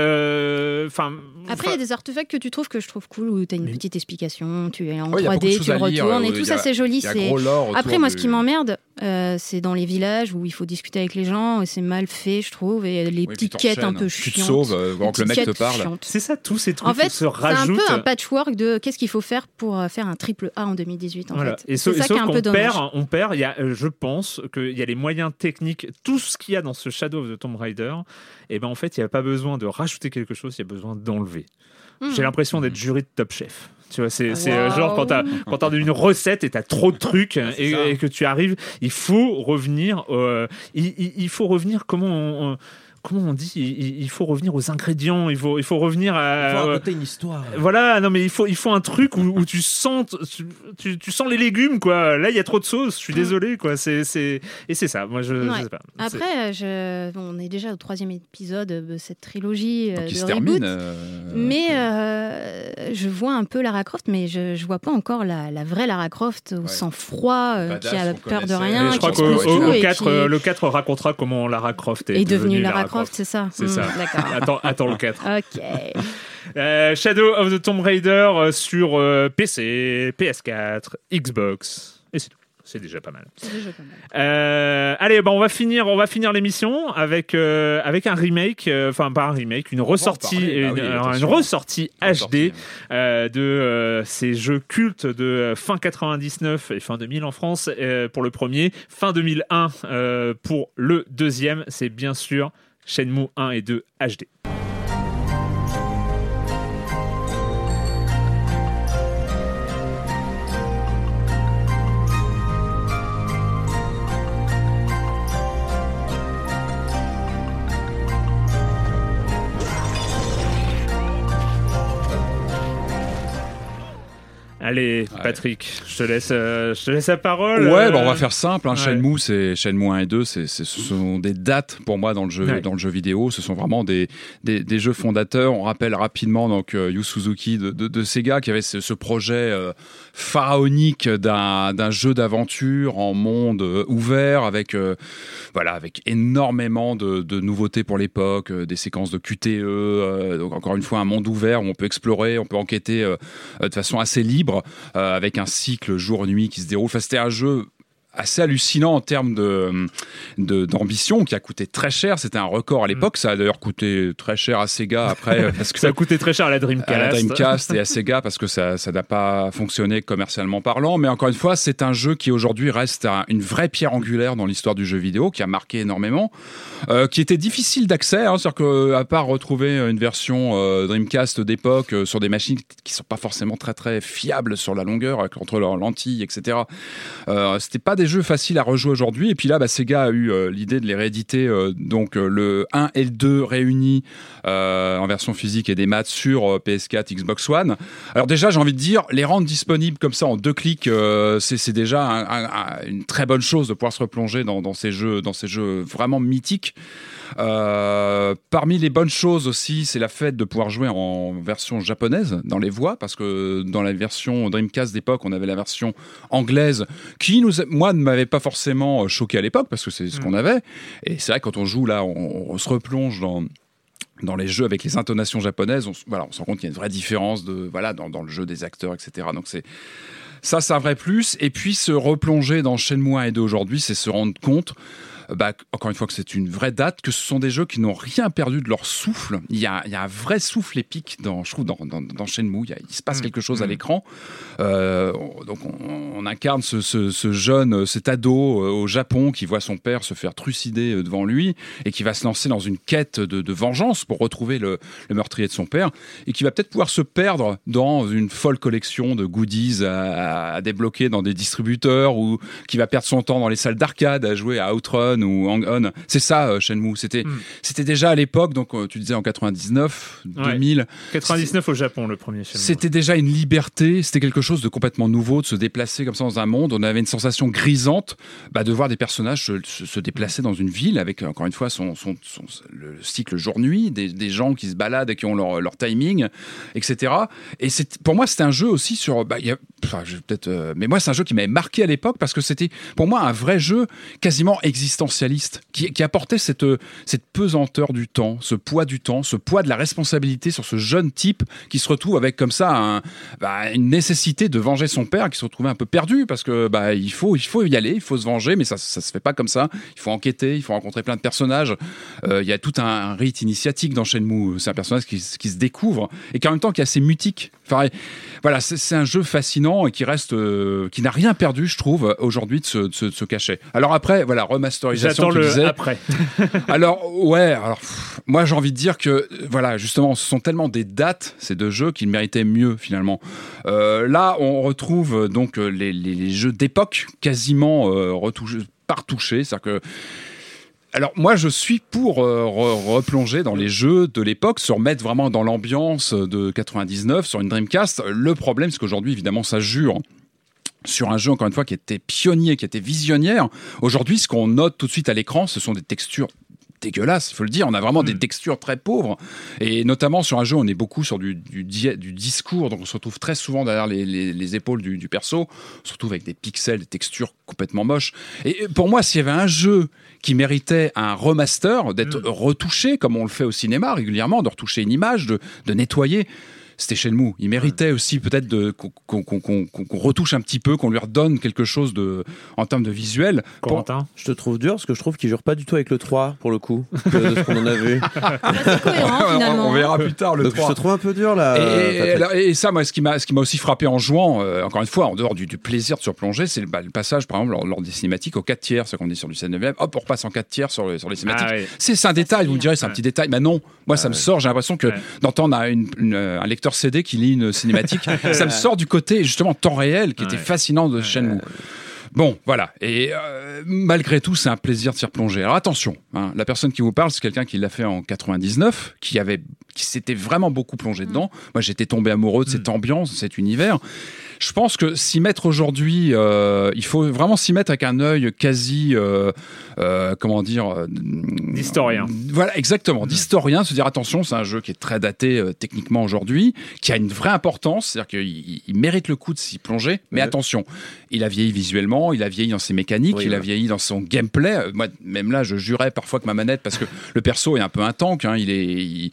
Euh, Enfin. Après, il y a des artefacts que tu trouves que je trouve cool où tu as une petite explication, tu es en Ouais, il y a beaucoup de trois D, choses tu à lire, retournes euh, et il tout y ça, a- c'est joli. il y a c'est- gros lore autour Après, moi, ce du- qui m'emmerde, euh, c'est dans les villages où il faut discuter avec les gens, et c'est mal fait, je trouve, et les Oui, petites puis quêtes un t'enchaînes. peu Tu te chiantes. sauves euh, Les avant que le mec petites te quêtes parle. chiantes. C'est ça, tous ces trucs En fait, qui se c'est un rajoutent. peu un patchwork de qu'est-ce qu'il faut faire pour euh, faire un triple A en deux mille dix-huit. En Voilà. fait. Et c'est sauf, ça et qui est sauf un qu'on peu dommage. perd, on perd. Il y a, euh, je pense qu'il y a les moyens techniques, tout ce qu'il y a dans ce Shadow of the Tomb Raider. Et ben en fait, il n'y a pas besoin de rajouter quelque chose, il y a besoin d'enlever. Mhm. J'ai l'impression d'être jury de Top Chef. Tu vois, c'est, c'est euh, Wow. genre quand t'as, quand t'as une recette et t'as trop de trucs c'est et, ça. et que tu arrives, il faut revenir. euh, il, il- il faut revenir. Comment on, on- comment on dit il, il faut revenir aux ingrédients. Il faut, il faut revenir à. Il faut raconter une histoire. Voilà, non mais il faut, il faut un truc où, où tu sens, tu, tu, tu sens les légumes quoi. Là il y a trop de sauce. Je suis désolé quoi. C'est, c'est et c'est ça. Moi je, je Ouais. sais pas. C'est- Après, je... bon, on est déjà au troisième épisode de cette trilogie euh, Donc, il de se reboot. termine. euh, Mais euh, je vois un peu Lara Croft, mais je, je vois pas encore la, la vraie Lara Croft au Ouais. sang-froid, euh, Badass, qui a on peur de connaissait. rien, Mais je qui crois explose qu'au tout au et quatre, qui euh, le quatre racontera comment Lara Croft est, est devenue Lara Croft, c'est ça. C'est Hmm, ça. D'accord. Attends, attends le quatre. Ok. Euh, Shadow of the Tomb Raider euh, sur euh, P C, P S quatre, Xbox. Et c'est tout. C'est déjà pas mal. C'est déjà pas mal. Euh, allez, bah on va finir, on va finir l'émission avec euh, avec un remake, euh, enfin pas un remake, une va en ressortie, parler, bah une, oui, euh, attention. une ressortie H D Ressortie. euh, de euh, ces jeux cultes de euh, fin quatre-vingt-dix-neuf et fin deux mille en France euh, pour le premier, fin deux mille un euh, pour le deuxième. C'est bien sûr Shenmue un et deux H D. Allez, Ouais. Patrick, je te laisse, euh, je te laisse la parole. Ouais, euh, bah on va faire simple. Hein. ouais. Shenmue, c'est Shenmue un et deux, c'est, c'est, ce sont des dates pour moi dans le jeu, Ouais. dans le jeu vidéo. Ce sont vraiment des, des, des jeux fondateurs. On rappelle rapidement donc euh, Yu Suzuki de, de, de Sega qui avait ce, ce projet euh, pharaonique d'un, d'un jeu d'aventure en monde euh, ouvert avec euh, voilà avec énormément de, de nouveautés pour l'époque, euh, des séquences de Q T E. Euh, donc encore une fois un monde ouvert où on peut explorer, on peut enquêter euh, de façon assez libre. Euh, avec un cycle jour-nuit qui se déroule. Enfin, c'était un jeu assez hallucinant en termes de, de d'ambition, qui a coûté très cher. C'était un record à l'époque. Ça a d'ailleurs coûté très cher à Sega après parce que Ça a coûté très cher à la Dreamcast. à la Dreamcast et à Sega parce que ça ça n'a pas fonctionné commercialement parlant. Mais encore une fois, c'est un jeu qui aujourd'hui reste un- une vraie pierre angulaire dans l'histoire du jeu vidéo, qui a marqué énormément, euh, qui était difficile d'accès. Hein, c'est-à-dire que à part retrouver une version euh, Dreamcast d'époque euh, sur des machines qui sont pas forcément très très fiables sur la longueur avec- entre leurs lentilles, et cetera. Euh, c'était pas des jeux faciles à rejouer aujourd'hui. Et puis là, bah, Sega a eu euh, l'idée de les rééditer, euh, donc euh, le un et le deux réunis euh, en version physique et des maths sur euh, P S quatre, Xbox One. Alors déjà, j'ai envie de dire, les rendre disponibles comme ça en deux clics, euh, c'est, c'est déjà un- un- un- une très bonne chose de pouvoir se replonger dans, dans ces jeux, dans ces jeux vraiment mythiques. Euh, parmi les bonnes choses aussi, c'est la fait de pouvoir jouer en version japonaise dans les voix, parce que dans la version Dreamcast d'époque, on avait la version anglaise qui, nous, moi, ne m'avait pas forcément choqué à l'époque, parce que c'est ce qu'on avait. Et c'est vrai, quand on joue là, on, on se replonge dans dans les jeux avec les intonations japonaises, on, s- voilà, on se rend compte qu'il y a une vraie différence de, voilà, dans, dans le jeu des acteurs, et cetera. Donc c'est ça, c'est un vrai plus. Et puis se replonger dans Shenmue un et deux aujourd'hui, c'est se rendre compte, euh, bah, encore une fois, que c'est une vraie date, que ce sont des jeux qui n'ont rien perdu de leur souffle. Il y a, il y a un vrai souffle épique dans, je trouve, dans, dans, dans Shenmue. Il, y a- il se passe quelque chose à l'écran. Euh, on- donc on, on incarne ce, ce, ce jeune, euh, cet ado euh, au Japon qui voit son père se faire trucider euh, devant lui et qui va se lancer dans une quête de, de vengeance pour retrouver le, le meurtrier de son père et qui va peut-être pouvoir se perdre dans une folle collection de goodies à, à débloquer dans des distributeurs ou qui va perdre son temps dans les salles d'arcade à jouer à Outrun On ou Hang On. C'est ça, euh, Shenmue. C'était, mm. c'était déjà à l'époque, donc euh, tu disais en quatre-vingt-dix-neuf, ouais. deux mille. quatre-vingt-dix-neuf au Japon, le premier Shenmue. C'était déjà une liberté, c'était quelque chose de complètement nouveau, de se déplacer comme ça dans un monde. On avait une sensation grisante bah, de voir des personnages se, se, se déplacer dans une ville avec, encore une fois, son, son, son, le cycle jour-nuit, des, des gens qui se baladent et qui ont leur, leur timing, et cetera. Et c'est, pour moi, c'était un jeu aussi sur... Bah, y a, enfin, je, peut-être, euh, mais moi, c'est un jeu qui m'avait marqué à l'époque parce que c'était, pour moi, un vrai jeu quasiment existentialiste qui, qui apportait cette, cette pesanteur du temps, ce poids du temps, ce poids de la responsabilité sur ce jeune type qui se retrouve avec comme ça un, bah, une nécessité de venger son père, qui se retrouvait un peu perdu parce que bah, il, faut, il faut y aller, il faut se venger, mais ça ne se fait pas comme ça. Il faut enquêter, il faut rencontrer plein de personnages. Euh, il y a tout un, un rite initiatique dans Shenmue. C'est un personnage qui, qui se découvre et qui en même temps qui est assez mutique. Enfin, voilà, c'est, c'est un jeu fascinant et qui reste, euh, qui n'a rien perdu, je trouve, aujourd'hui de ce, de ce, de ce cachet. Alors après, voilà, remasterisation. J'attends tu le disais. après. alors ouais, alors pff, moi j'ai envie de dire que voilà, justement, ce sont tellement des dates ces deux jeux qu'ils méritaient mieux finalement. Euh, là, on retrouve donc les, les, les jeux d'époque quasiment euh, retouchés, pas retouchés, c'est-à-dire que. Alors moi je suis pour euh, re- replonger dans les jeux de l'époque, se remettre vraiment dans l'ambiance de quatre-vingt-dix-neuf sur une Dreamcast. Le problème c'est qu'aujourd'hui évidemment ça jure sur un jeu encore une fois qui était pionnier, qui était visionnaire. Aujourd'hui ce qu'on note tout de suite à l'écran ce sont des textures dégueulasse, il faut le dire, on a vraiment mmh. des textures très pauvres et notamment sur un jeu on est beaucoup sur du, du, du discours, donc on se retrouve très souvent derrière les, les, les épaules du, du perso, on se retrouve avec des pixels, des textures complètement moches et pour moi s'il y avait un jeu qui méritait un remaster, d'être mmh. retouché comme on le fait au cinéma régulièrement, de retoucher une image, de, de nettoyer, c'était Shenmue. Il méritait aussi peut-être de, qu'on, qu'on, qu'on, qu'on, qu'on retouche un petit peu, qu'on lui redonne quelque chose de, en termes de visuel. Corentin, pour... Je te trouve dur parce que je trouve qu'il jure pas du tout avec le trois pour le coup, de ce qu'on en a vu. C'est cohérent finalement. On verra plus tard le Donc, trois. Je te trouve un peu dur là. Et, et, et ça, moi, ce qui m'a, ce qui m'a aussi frappé en jouant, euh, encore une fois, en dehors du, du plaisir de surplonger, c'est le, bah, le passage, par exemple, lors, lors des cinématiques au quatre tiers, c'est qu'on est sur du sept neuvième, hop, on repasse en quatre tiers sur, sur les cinématiques. Ah, oui. C'est, c'est un détail, vous me direz, c'est un petit détail. Mais non, moi, ça ah, me oui. sort, j'ai l'impression que ouais. d'entendre un, une, une, un lecteur C D qui lit une cinématique, ça me sort du côté justement temps réel qui ouais. était fascinant de Shenmue. Bon, voilà. Et euh, malgré tout, c'est un plaisir de s'y replonger. Alors attention, hein, la personne qui vous parle, c'est quelqu'un qui l'a fait en quatre-vingt-dix-neuf, qui avait, qui s'était vraiment beaucoup plongé mmh. dedans. Moi, j'étais tombé amoureux de cette mmh. ambiance, de cet univers. Je pense que s'y mettre aujourd'hui, euh, il faut vraiment s'y mettre avec un œil quasi, euh, euh, comment dire, euh, d'historien. Voilà, exactement, mmh. d'historien. Se dire attention, c'est un jeu qui est très daté euh, techniquement aujourd'hui, qui a une vraie importance, c'est-à-dire qu'il il mérite le coup de s'y plonger. Mais mmh. attention, il a vieilli visuellement, il a vieilli dans ses mécaniques, oui, il ouais. a vieilli dans son gameplay. Moi, même là, je jurais parfois que ma manette, parce que le perso est un peu un tank, hein, il est. Il,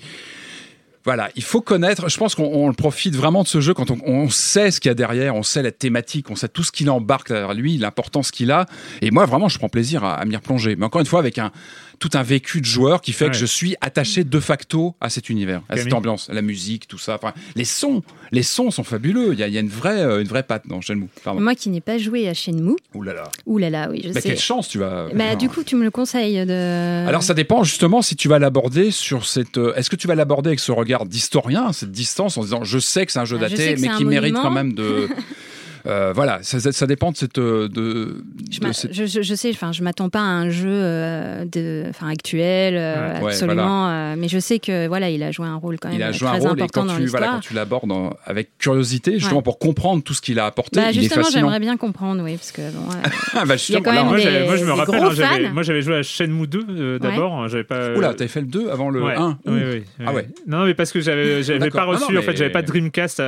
Voilà, il faut connaître, je pense qu'on on profite vraiment de ce jeu quand on, on sait ce qu'il y a derrière, on sait la thématique, on sait tout ce qu'il embarque derrière lui, l'importance qu'il a. Et moi, vraiment, je prends plaisir à, à m'y replonger. Mais encore une fois, avec un, tout un vécu de joueur qui fait ouais. que je suis attaché de facto à cet univers, à Camille. Cette ambiance, à la musique, tout ça. Enfin, les sons, les sons sont fabuleux. Il y a, il y a une vraie, une vraie patte dans Shenmue. Pardon. Moi qui n'ai pas joué à Shenmue. Ouh là là. Ouh là là, oui, je bah, sais. Quelle chance tu vas. Bah, enfin, du coup, tu me le conseilles de. Alors, ça dépend justement si tu vas l'aborder sur cette. Est-ce que tu vas l'aborder avec ce regard d'historien, cette distance, en disant je sais que c'est un jeu ah, daté, mais qui mérite quand même de. Euh, voilà, ça, ça, ça dépend de cette. De, de je, cette... Je, je, je sais, enfin, je m'attends pas à un jeu euh, de, enfin, actuel, euh, ouais, absolument, voilà. euh, mais je sais que voilà, il a joué un rôle quand même très important. Il a joué un rôle et quand tu, voilà, quand tu l'abordes en, avec curiosité, justement ouais. pour comprendre tout ce qu'il a apporté, bah, il justement, est fascinant. j'aimerais bien comprendre, oui, parce que bon. Euh, bah, il y a quand même moi, des, moi, je me rappelle, hein, j'avais, fans. moi, j'avais joué à Shenmue deux euh, d'abord. Ouais. J'avais pas. Oula, t'avais fait le deux avant le ouais. un. Oui, oui, oui. Ah ouais. Non, mais parce que j'avais, j'avais pas reçu. Ah non, en fait, j'avais pas de Dreamcast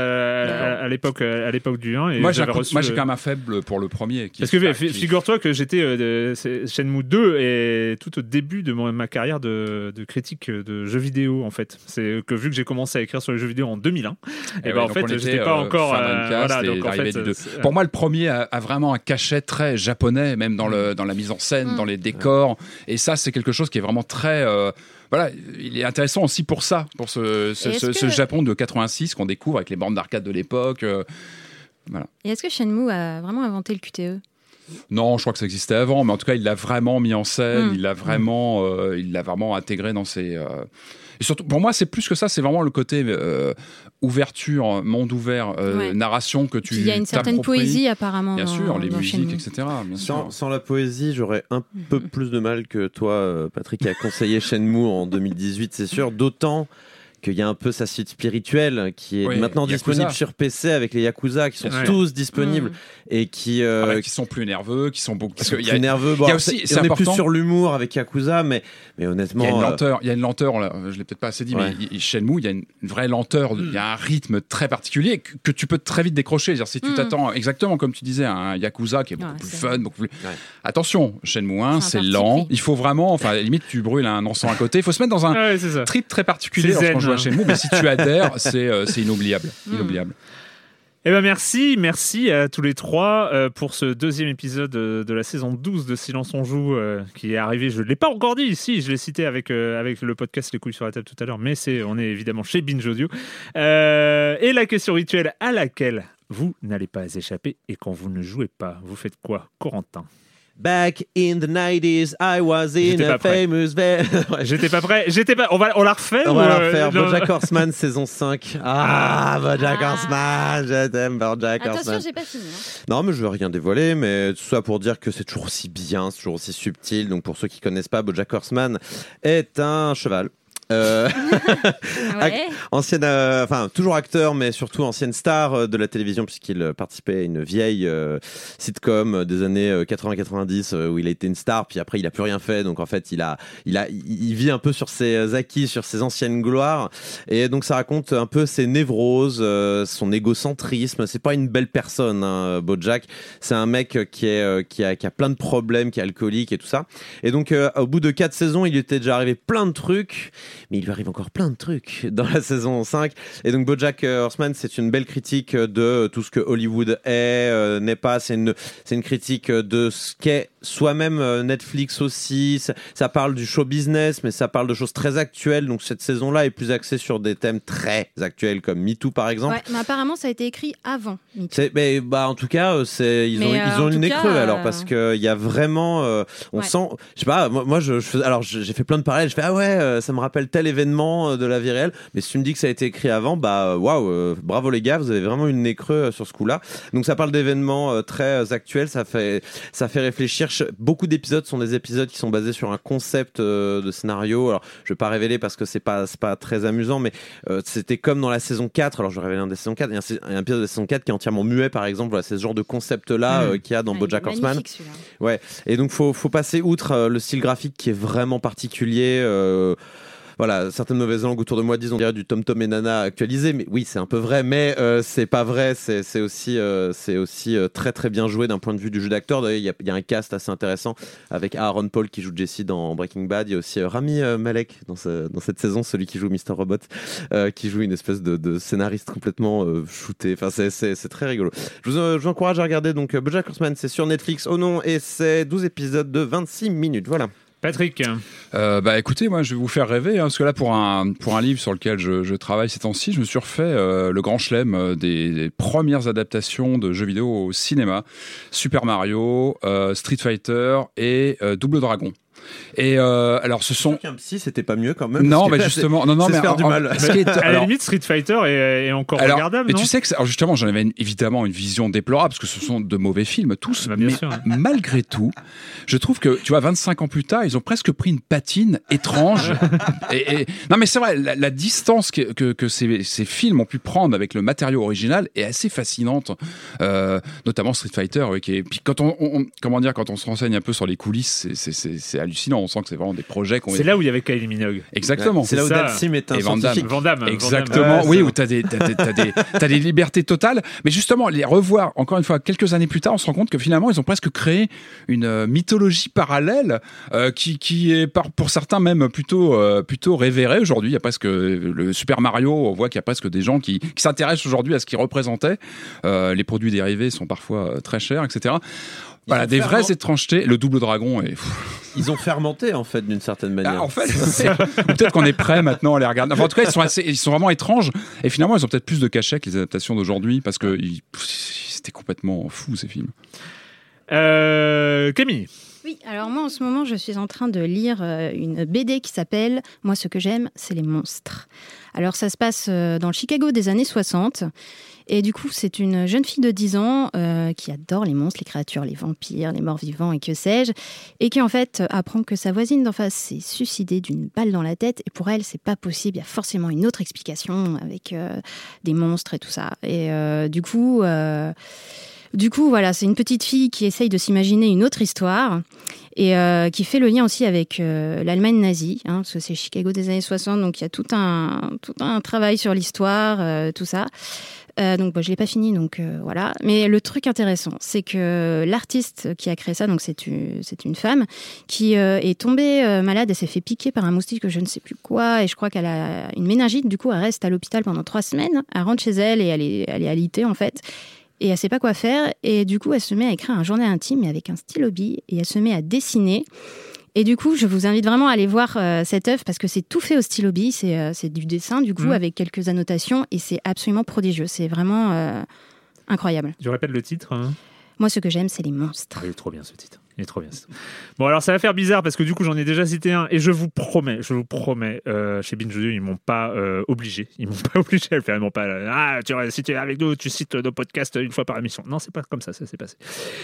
à l'époque, à l'époque du un. Moi, j'ai quand même un faible pour le premier. Qui Parce que est, f- qui... figure-toi que j'étais euh, Shenmue deux et tout au début de mon, ma carrière de, de critique de jeux vidéo en fait. C'est que vu que j'ai commencé à écrire sur les jeux vidéo en deux mille un, et, et ben ouais, en fait était, j'étais pas euh, encore. Euh, voilà, donc en fait, euh, pour moi, le premier a, a vraiment un cachet très japonais, même dans le dans la mise en scène, mmh. dans les décors. Et ça, c'est quelque chose qui est vraiment très. Euh, Voilà, il est intéressant aussi pour ça, pour ce, ce, ce, que... ce Japon de quatre-vingt-six qu'on découvre avec les bornes d'arcade de l'époque. Euh, Voilà. Et est-ce que Shenmue a vraiment inventé le Q T E ? Non, je crois que ça existait avant, mais en tout cas, il l'a vraiment mis en scène, Mm. il l'a vraiment, euh, il l'a vraiment intégré dans ses. Euh... Et surtout, pour moi, c'est plus que ça, c'est vraiment le côté euh, ouverture, monde ouvert, euh, Ouais. narration que tu. Puis il y a une certaine t'appropries. poésie apparemment. Bien dans- sûr, les dans musiques, Shenmue. et cetera. Bien Sans, sûr. sans la poésie, j'aurais un Mhm. peu plus de mal que toi, euh, Patrick, qui a conseillé Shenmue en deux mille dix-huit, c'est sûr. D'autant qu'il y a un peu sa suite spirituelle qui est Oui, maintenant Yakuza. disponible sur P C avec les Yakuza qui sont Ouais. tous disponibles Mm. et qui, euh, Ah bah, qui sont plus nerveux, qui sont beaucoup. qui Parce sont qu'il plus y a, nerveux. Bon, il y a alors, aussi- c'est- c'est on est plus important. sur l'humour avec Yakuza, mais, mais honnêtement. il y a une euh, lenteur, il y a une lenteur là, je l'ai peut-être pas assez dit, Ouais. mais il- Shenmue, il y a une vraie lenteur, il y a un rythme très particulier que, que tu peux très vite décrocher. C'est-à-dire, si tu Mm. t'attends exactement comme tu disais à un Yakuza qui est beaucoup Ouais, plus c'est fun, beaucoup plus. Ouais. Attention, Shenmue un, C'est c'est un parti lent. pris. Il faut vraiment, enfin, à la limite, tu brûles un encens à côté. Il faut se mettre dans un Ah ouais, c'est ça. trip très particulier C'est lorsqu'on zen, joue à hein. Shenmue, mais si tu adhères, c'est euh, c'est inoubliable, Mm. inoubliable. Eh ben merci, merci à tous les trois euh, pour ce deuxième épisode euh, de la saison douze de Silence on joue euh, qui est arrivé. Je ne l'ai pas encore dit ici, je l'ai cité avec, euh, avec le podcast Les couilles sur la table tout à l'heure, mais c'est, on est évidemment chez Binge Audio. Euh, et la question rituelle à laquelle vous n'allez pas échapper et quand vous ne jouez pas, vous faites quoi, Corentin? Back in the nineties, I was in J'étais a pas prêt. famous. va- Ouais. J'étais pas prêt, j'étais pas. On va, on la refait On ou, va la euh, refaire. non BoJack Horseman saison cinq. Ah, BoJack Ah. Horseman, je t'aime, BoJack Attention, Horseman. j'ai pas fini. hein. Non, mais je veux rien dévoiler, mais tout ça pour dire que c'est toujours aussi bien, c'est toujours aussi subtil. Donc pour ceux qui connaissent pas, BoJack Horseman est un cheval. Euh, Ouais. ancienne, euh, enfin toujours acteur, mais surtout ancienne star euh, de la télévision puisqu'il euh, participait à une vieille euh, sitcom euh, des années euh, quatre-vingts quatre-vingt-dix euh, où il a été une star, puis après il a plus rien fait. Donc en fait il a, il a, il vit un peu sur ses acquis, sur ses anciennes gloires, et donc ça raconte un peu ses névroses, euh, son égocentrisme. C'est pas une belle personne, hein, BoJack. C'est un mec qui est, euh, qui a, qui a plein de problèmes, qui est alcoolique et tout ça. Et donc euh, au bout de quatre saisons, il lui était déjà arrivé plein de trucs. Mais il lui arrive encore plein de trucs dans la saison cinq. Et donc BoJack Horseman, c'est une belle critique de tout ce que Hollywood est, euh, n'est pas. C'est une, c'est une critique de ce qu'est soi-même euh, Netflix aussi. Ça, ça parle du show business, mais ça parle de choses très actuelles. Donc cette saison-là est plus axée sur des thèmes très actuels, comme MeToo par exemple. Ouais, mais apparemment, ça a été écrit avant. Me Too. C'est, mais, bah, en tout cas, euh, c'est, ils Mais, ont, euh, ils ont en le tout nez cas, creux euh, alors, parce qu'il y a vraiment. euh, on Ouais. sent. Je sais pas, moi, moi je, je fais, alors je- j'ai fait plein de parallèles. Je fais, ah ouais, euh, ça me rappelle tel événement euh, de la vie réelle. Mais si tu me dis que ça a été écrit avant, bah waouh, euh, bravo les gars, vous avez vraiment eu le nez creux euh, sur ce coup-là. Donc ça parle d'événements euh, très euh, actuels, ça fait, ça fait réfléchir. Je- Beaucoup d'épisodes sont des épisodes qui sont basés sur un concept euh, de scénario. Alors je vais pas révéler parce que c'est pas, c'est pas très amusant, mais euh, c'était comme dans la saison quatre. Alors je vais révéler un des saisons quatre. Il y a un, sais- un épisode de la saison quatre qui est entièrement muet, par exemple. Voilà, c'est ce genre de concept-là euh, qu'il y a dans Ouais, BoJack il est Horseman. magnifique, celui-là. Ouais. Et donc faut, faut passer outre euh, le style graphique qui est vraiment particulier. euh, Voilà, certaines mauvaises langues autour de moi disent on dirait du Tom Tom et Nana actualisé, mais oui, c'est un peu vrai, mais euh, c'est pas vrai, c'est, c'est aussi, euh, c'est aussi euh, très très bien joué d'un point de vue du jeu d'acteur. D'ailleurs, il y a, il y a un cast assez intéressant avec Aaron Paul qui joue Jesse dans Breaking Bad, il y a aussi euh, Rami euh, Malek dans, ce- dans cette saison, celui qui joue mister Robot, euh, qui joue une espèce de, de scénariste complètement euh, shooté, enfin c'est, c'est, c'est très rigolo. Je vous, euh, je vous encourage à regarder, donc euh, BoJack Horseman, c'est sur Netflix, oh non, et c'est douze épisodes de vingt-six minutes, voilà. Patrick. Euh, bah écoutez, moi je vais vous faire rêver, hein, parce que là pour un, pour un livre sur lequel je, je travaille ces temps-ci, je me suis refait euh, le grand chelem euh, des, des premières adaptations de jeux vidéo au cinéma. Super Mario, euh, Street Fighter et euh, Double Dragon. Et euh, alors ce sont... Un psy, c'était pas mieux quand même. Non, parce que mais là, justement, c'est- non, non, c'est mais se faire en- du en- mal. ce qui est- À la alors- limite, Street Fighter est, est encore Alors, regardable, mais non tu sais que c'est- alors justement, j'en avais une- évidemment une vision déplorable parce que ce sont de mauvais films tous, Bah, bien mais sûr. malgré tout, je trouve que tu vois, vingt-cinq ans plus tard, ils ont presque pris une patine étrange. et, et- non, mais c'est vrai, la, la distance que, que, que ces, ces films ont pu prendre avec le matériau original est assez fascinante, euh, notamment Street Fighter. Oui, qui est- puis quand on, on- comment dire, quand on se renseigne un peu sur les coulisses, c'est, c'est, c'est, c'est hallucinant. On sent que c'est vraiment des projets qu'on C'est là où il y avait Kylie Minogue. exactement. C'est là où ça. Dalsim est un Et Van Damme. scientifique. Van Damme. Exactement, Ouais, oui, c'est où tu as des, t'as des, t'as des, t'as des libertés totales. Mais justement, les revoir, encore une fois, quelques années plus tard, on se rend compte que finalement, ils ont presque créé une euh, mythologie parallèle euh, qui, qui est, par, pour certains, même plutôt, euh, plutôt révérée aujourd'hui. Il y a presque le Super Mario, on voit qu'il y a presque des gens qui, qui s'intéressent aujourd'hui à ce qu'il représentait. Euh, les produits dérivés sont parfois euh, très chers, et cetera. Voilà, ont des ferment- vraies étrangetés. Le Double Dragon est... Ils ont fermenté en fait d'une certaine manière. Ah, en fait, c'est- peut-être qu'on est prêt maintenant à les regarder. Enfin, en tout cas, ils sont, assez, ils sont vraiment étranges. Et finalement, ils ont peut-être plus de cachet que les adaptations d'aujourd'hui parce que ils- c'était complètement fou ces films. Euh, Camille. Oui, alors moi en ce moment je suis en train de lire euh, une B D qui s'appelle « Moi ce que j'aime, c'est les monstres ». Alors ça se passe euh, dans le Chicago des années soixante et du coup c'est une jeune fille de dix ans euh, qui adore les monstres, les créatures, les vampires, les morts vivants et que sais-je, et qui en fait apprend que sa voisine d'en face s'est suicidée d'une balle dans la tête et pour elle c'est pas possible, il y a forcément une autre explication avec euh, des monstres et tout ça. Et euh, du coup... Euh, Du coup, voilà, c'est une petite fille qui essaye de s'imaginer une autre histoire et euh, qui fait le lien aussi avec euh, l'Allemagne nazie, hein, parce que c'est Chicago des années soixante, donc il y a tout un, tout un travail sur l'histoire, euh, tout ça. Euh, donc, bon, je l'ai pas fini, donc euh, voilà. Mais le truc intéressant, c'est que l'artiste qui a créé ça, donc c'est une, c'est une femme qui euh, est tombée euh, malade, elle s'est fait piquer par un moustique, je ne sais plus quoi, et je crois qu'elle a une méningite. Du coup, elle reste à l'hôpital pendant trois semaines. Elle rentre chez elle et elle est, elle est alitée en fait. Et elle sait pas quoi faire. Et du coup, elle se met à écrire un journal intime, mais avec un stylo-bille. Et elle se met à dessiner. Et du coup, je vous invite vraiment à aller voir euh, cette œuvre parce que c'est tout fait au stylo-bille. C'est, euh, c'est du dessin, du coup, mmh. avec quelques annotations. Et c'est absolument prodigieux. C'est vraiment euh, incroyable. Je répète le titre. Hein. Moi, ce que j'aime, c'est les monstres. Ah, il est trop bien ce titre. Il est trop bien. Bon, alors ça va faire bizarre parce que du coup, j'en ai déjà cité un et je vous promets, je vous promets, euh, chez Binge Audio, ils m'ont pas euh, obligé. Ils m'ont pas obligé à le faire. Ils m'ont pas. Euh, ah, tu, si tu es avec nous, tu cites nos podcasts une fois par émission. Non, c'est pas comme ça, ça s'est passé.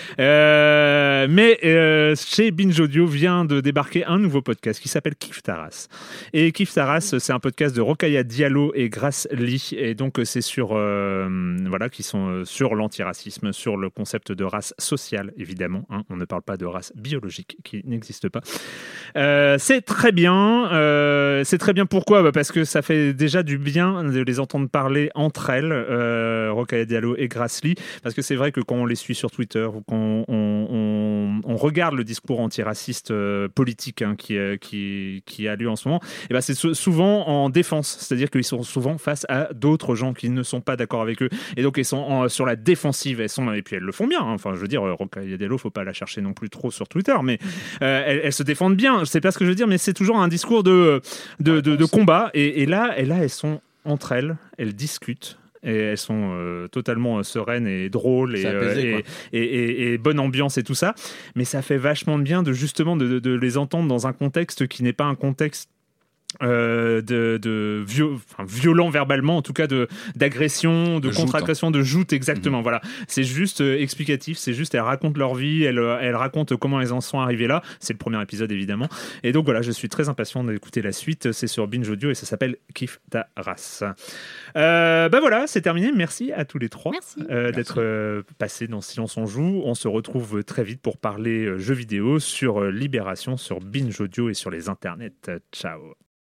Euh, mais euh, chez Binge Audio vient de débarquer un nouveau podcast qui s'appelle Kif Taras. Et Kif Taras, c'est un podcast de Rokhaya Diallo et Grace Lee. Et donc, c'est sur. Euh, voilà, qui sont sur l'antiracisme, sur le concept de race sociale, évidemment. Hein, on ne parle pas de race biologique qui n'existe pas. Euh, c'est très bien. Euh, c'est très bien pourquoi bah Parce que ça fait déjà du bien de les entendre parler entre elles, euh, Rokhaya Diallo et Grace Lee, parce que c'est vrai que quand on les suit sur Twitter ou qu'on on, on, on regarde le discours antiraciste euh, politique hein, qui, euh, qui, qui a lieu en ce moment, et bah c'est souvent en défense, c'est-à-dire qu'ils sont souvent face à d'autres gens qui ne sont pas d'accord avec eux, et donc ils sont en, sur la défensive, elles sont, et puis elles le font bien, hein. Enfin je veux dire, Rokhaya Diallo, faut pas la chercher non plus trop sur Twitter, mais euh, elles, elles se défendent bien. Je sais pas ce que je veux dire, mais c'est toujours un discours de, de, de, de combat. Et, et, là, et là, elles sont entre elles, elles discutent. Et elles sont euh, totalement euh, sereines et drôles et, apaisé, euh, et, et, et, et bonne ambiance et tout ça. Mais ça fait vachement de bien de justement de, de, de les entendre dans un contexte qui n'est pas un contexte Euh, de, de viol, enfin, violent verbalement, en tout cas de d'agression, de, de contre-agression, de joute, exactement. Mmh. Voilà, c'est juste euh, explicatif, c'est juste elles racontent leur vie, elles, elles racontent comment elles en sont arrivées là. C'est le premier épisode évidemment, et donc voilà, je suis très impatient d'écouter la suite. C'est sur Binge Audio et ça s'appelle Kif Taras. Euh, ben voilà, c'est terminé. Merci à tous les trois euh, d'être euh, passés dans Silence on joue. On se retrouve très vite pour parler euh, jeux vidéo sur euh, Libération, sur Binge Audio et sur les internets. Ciao.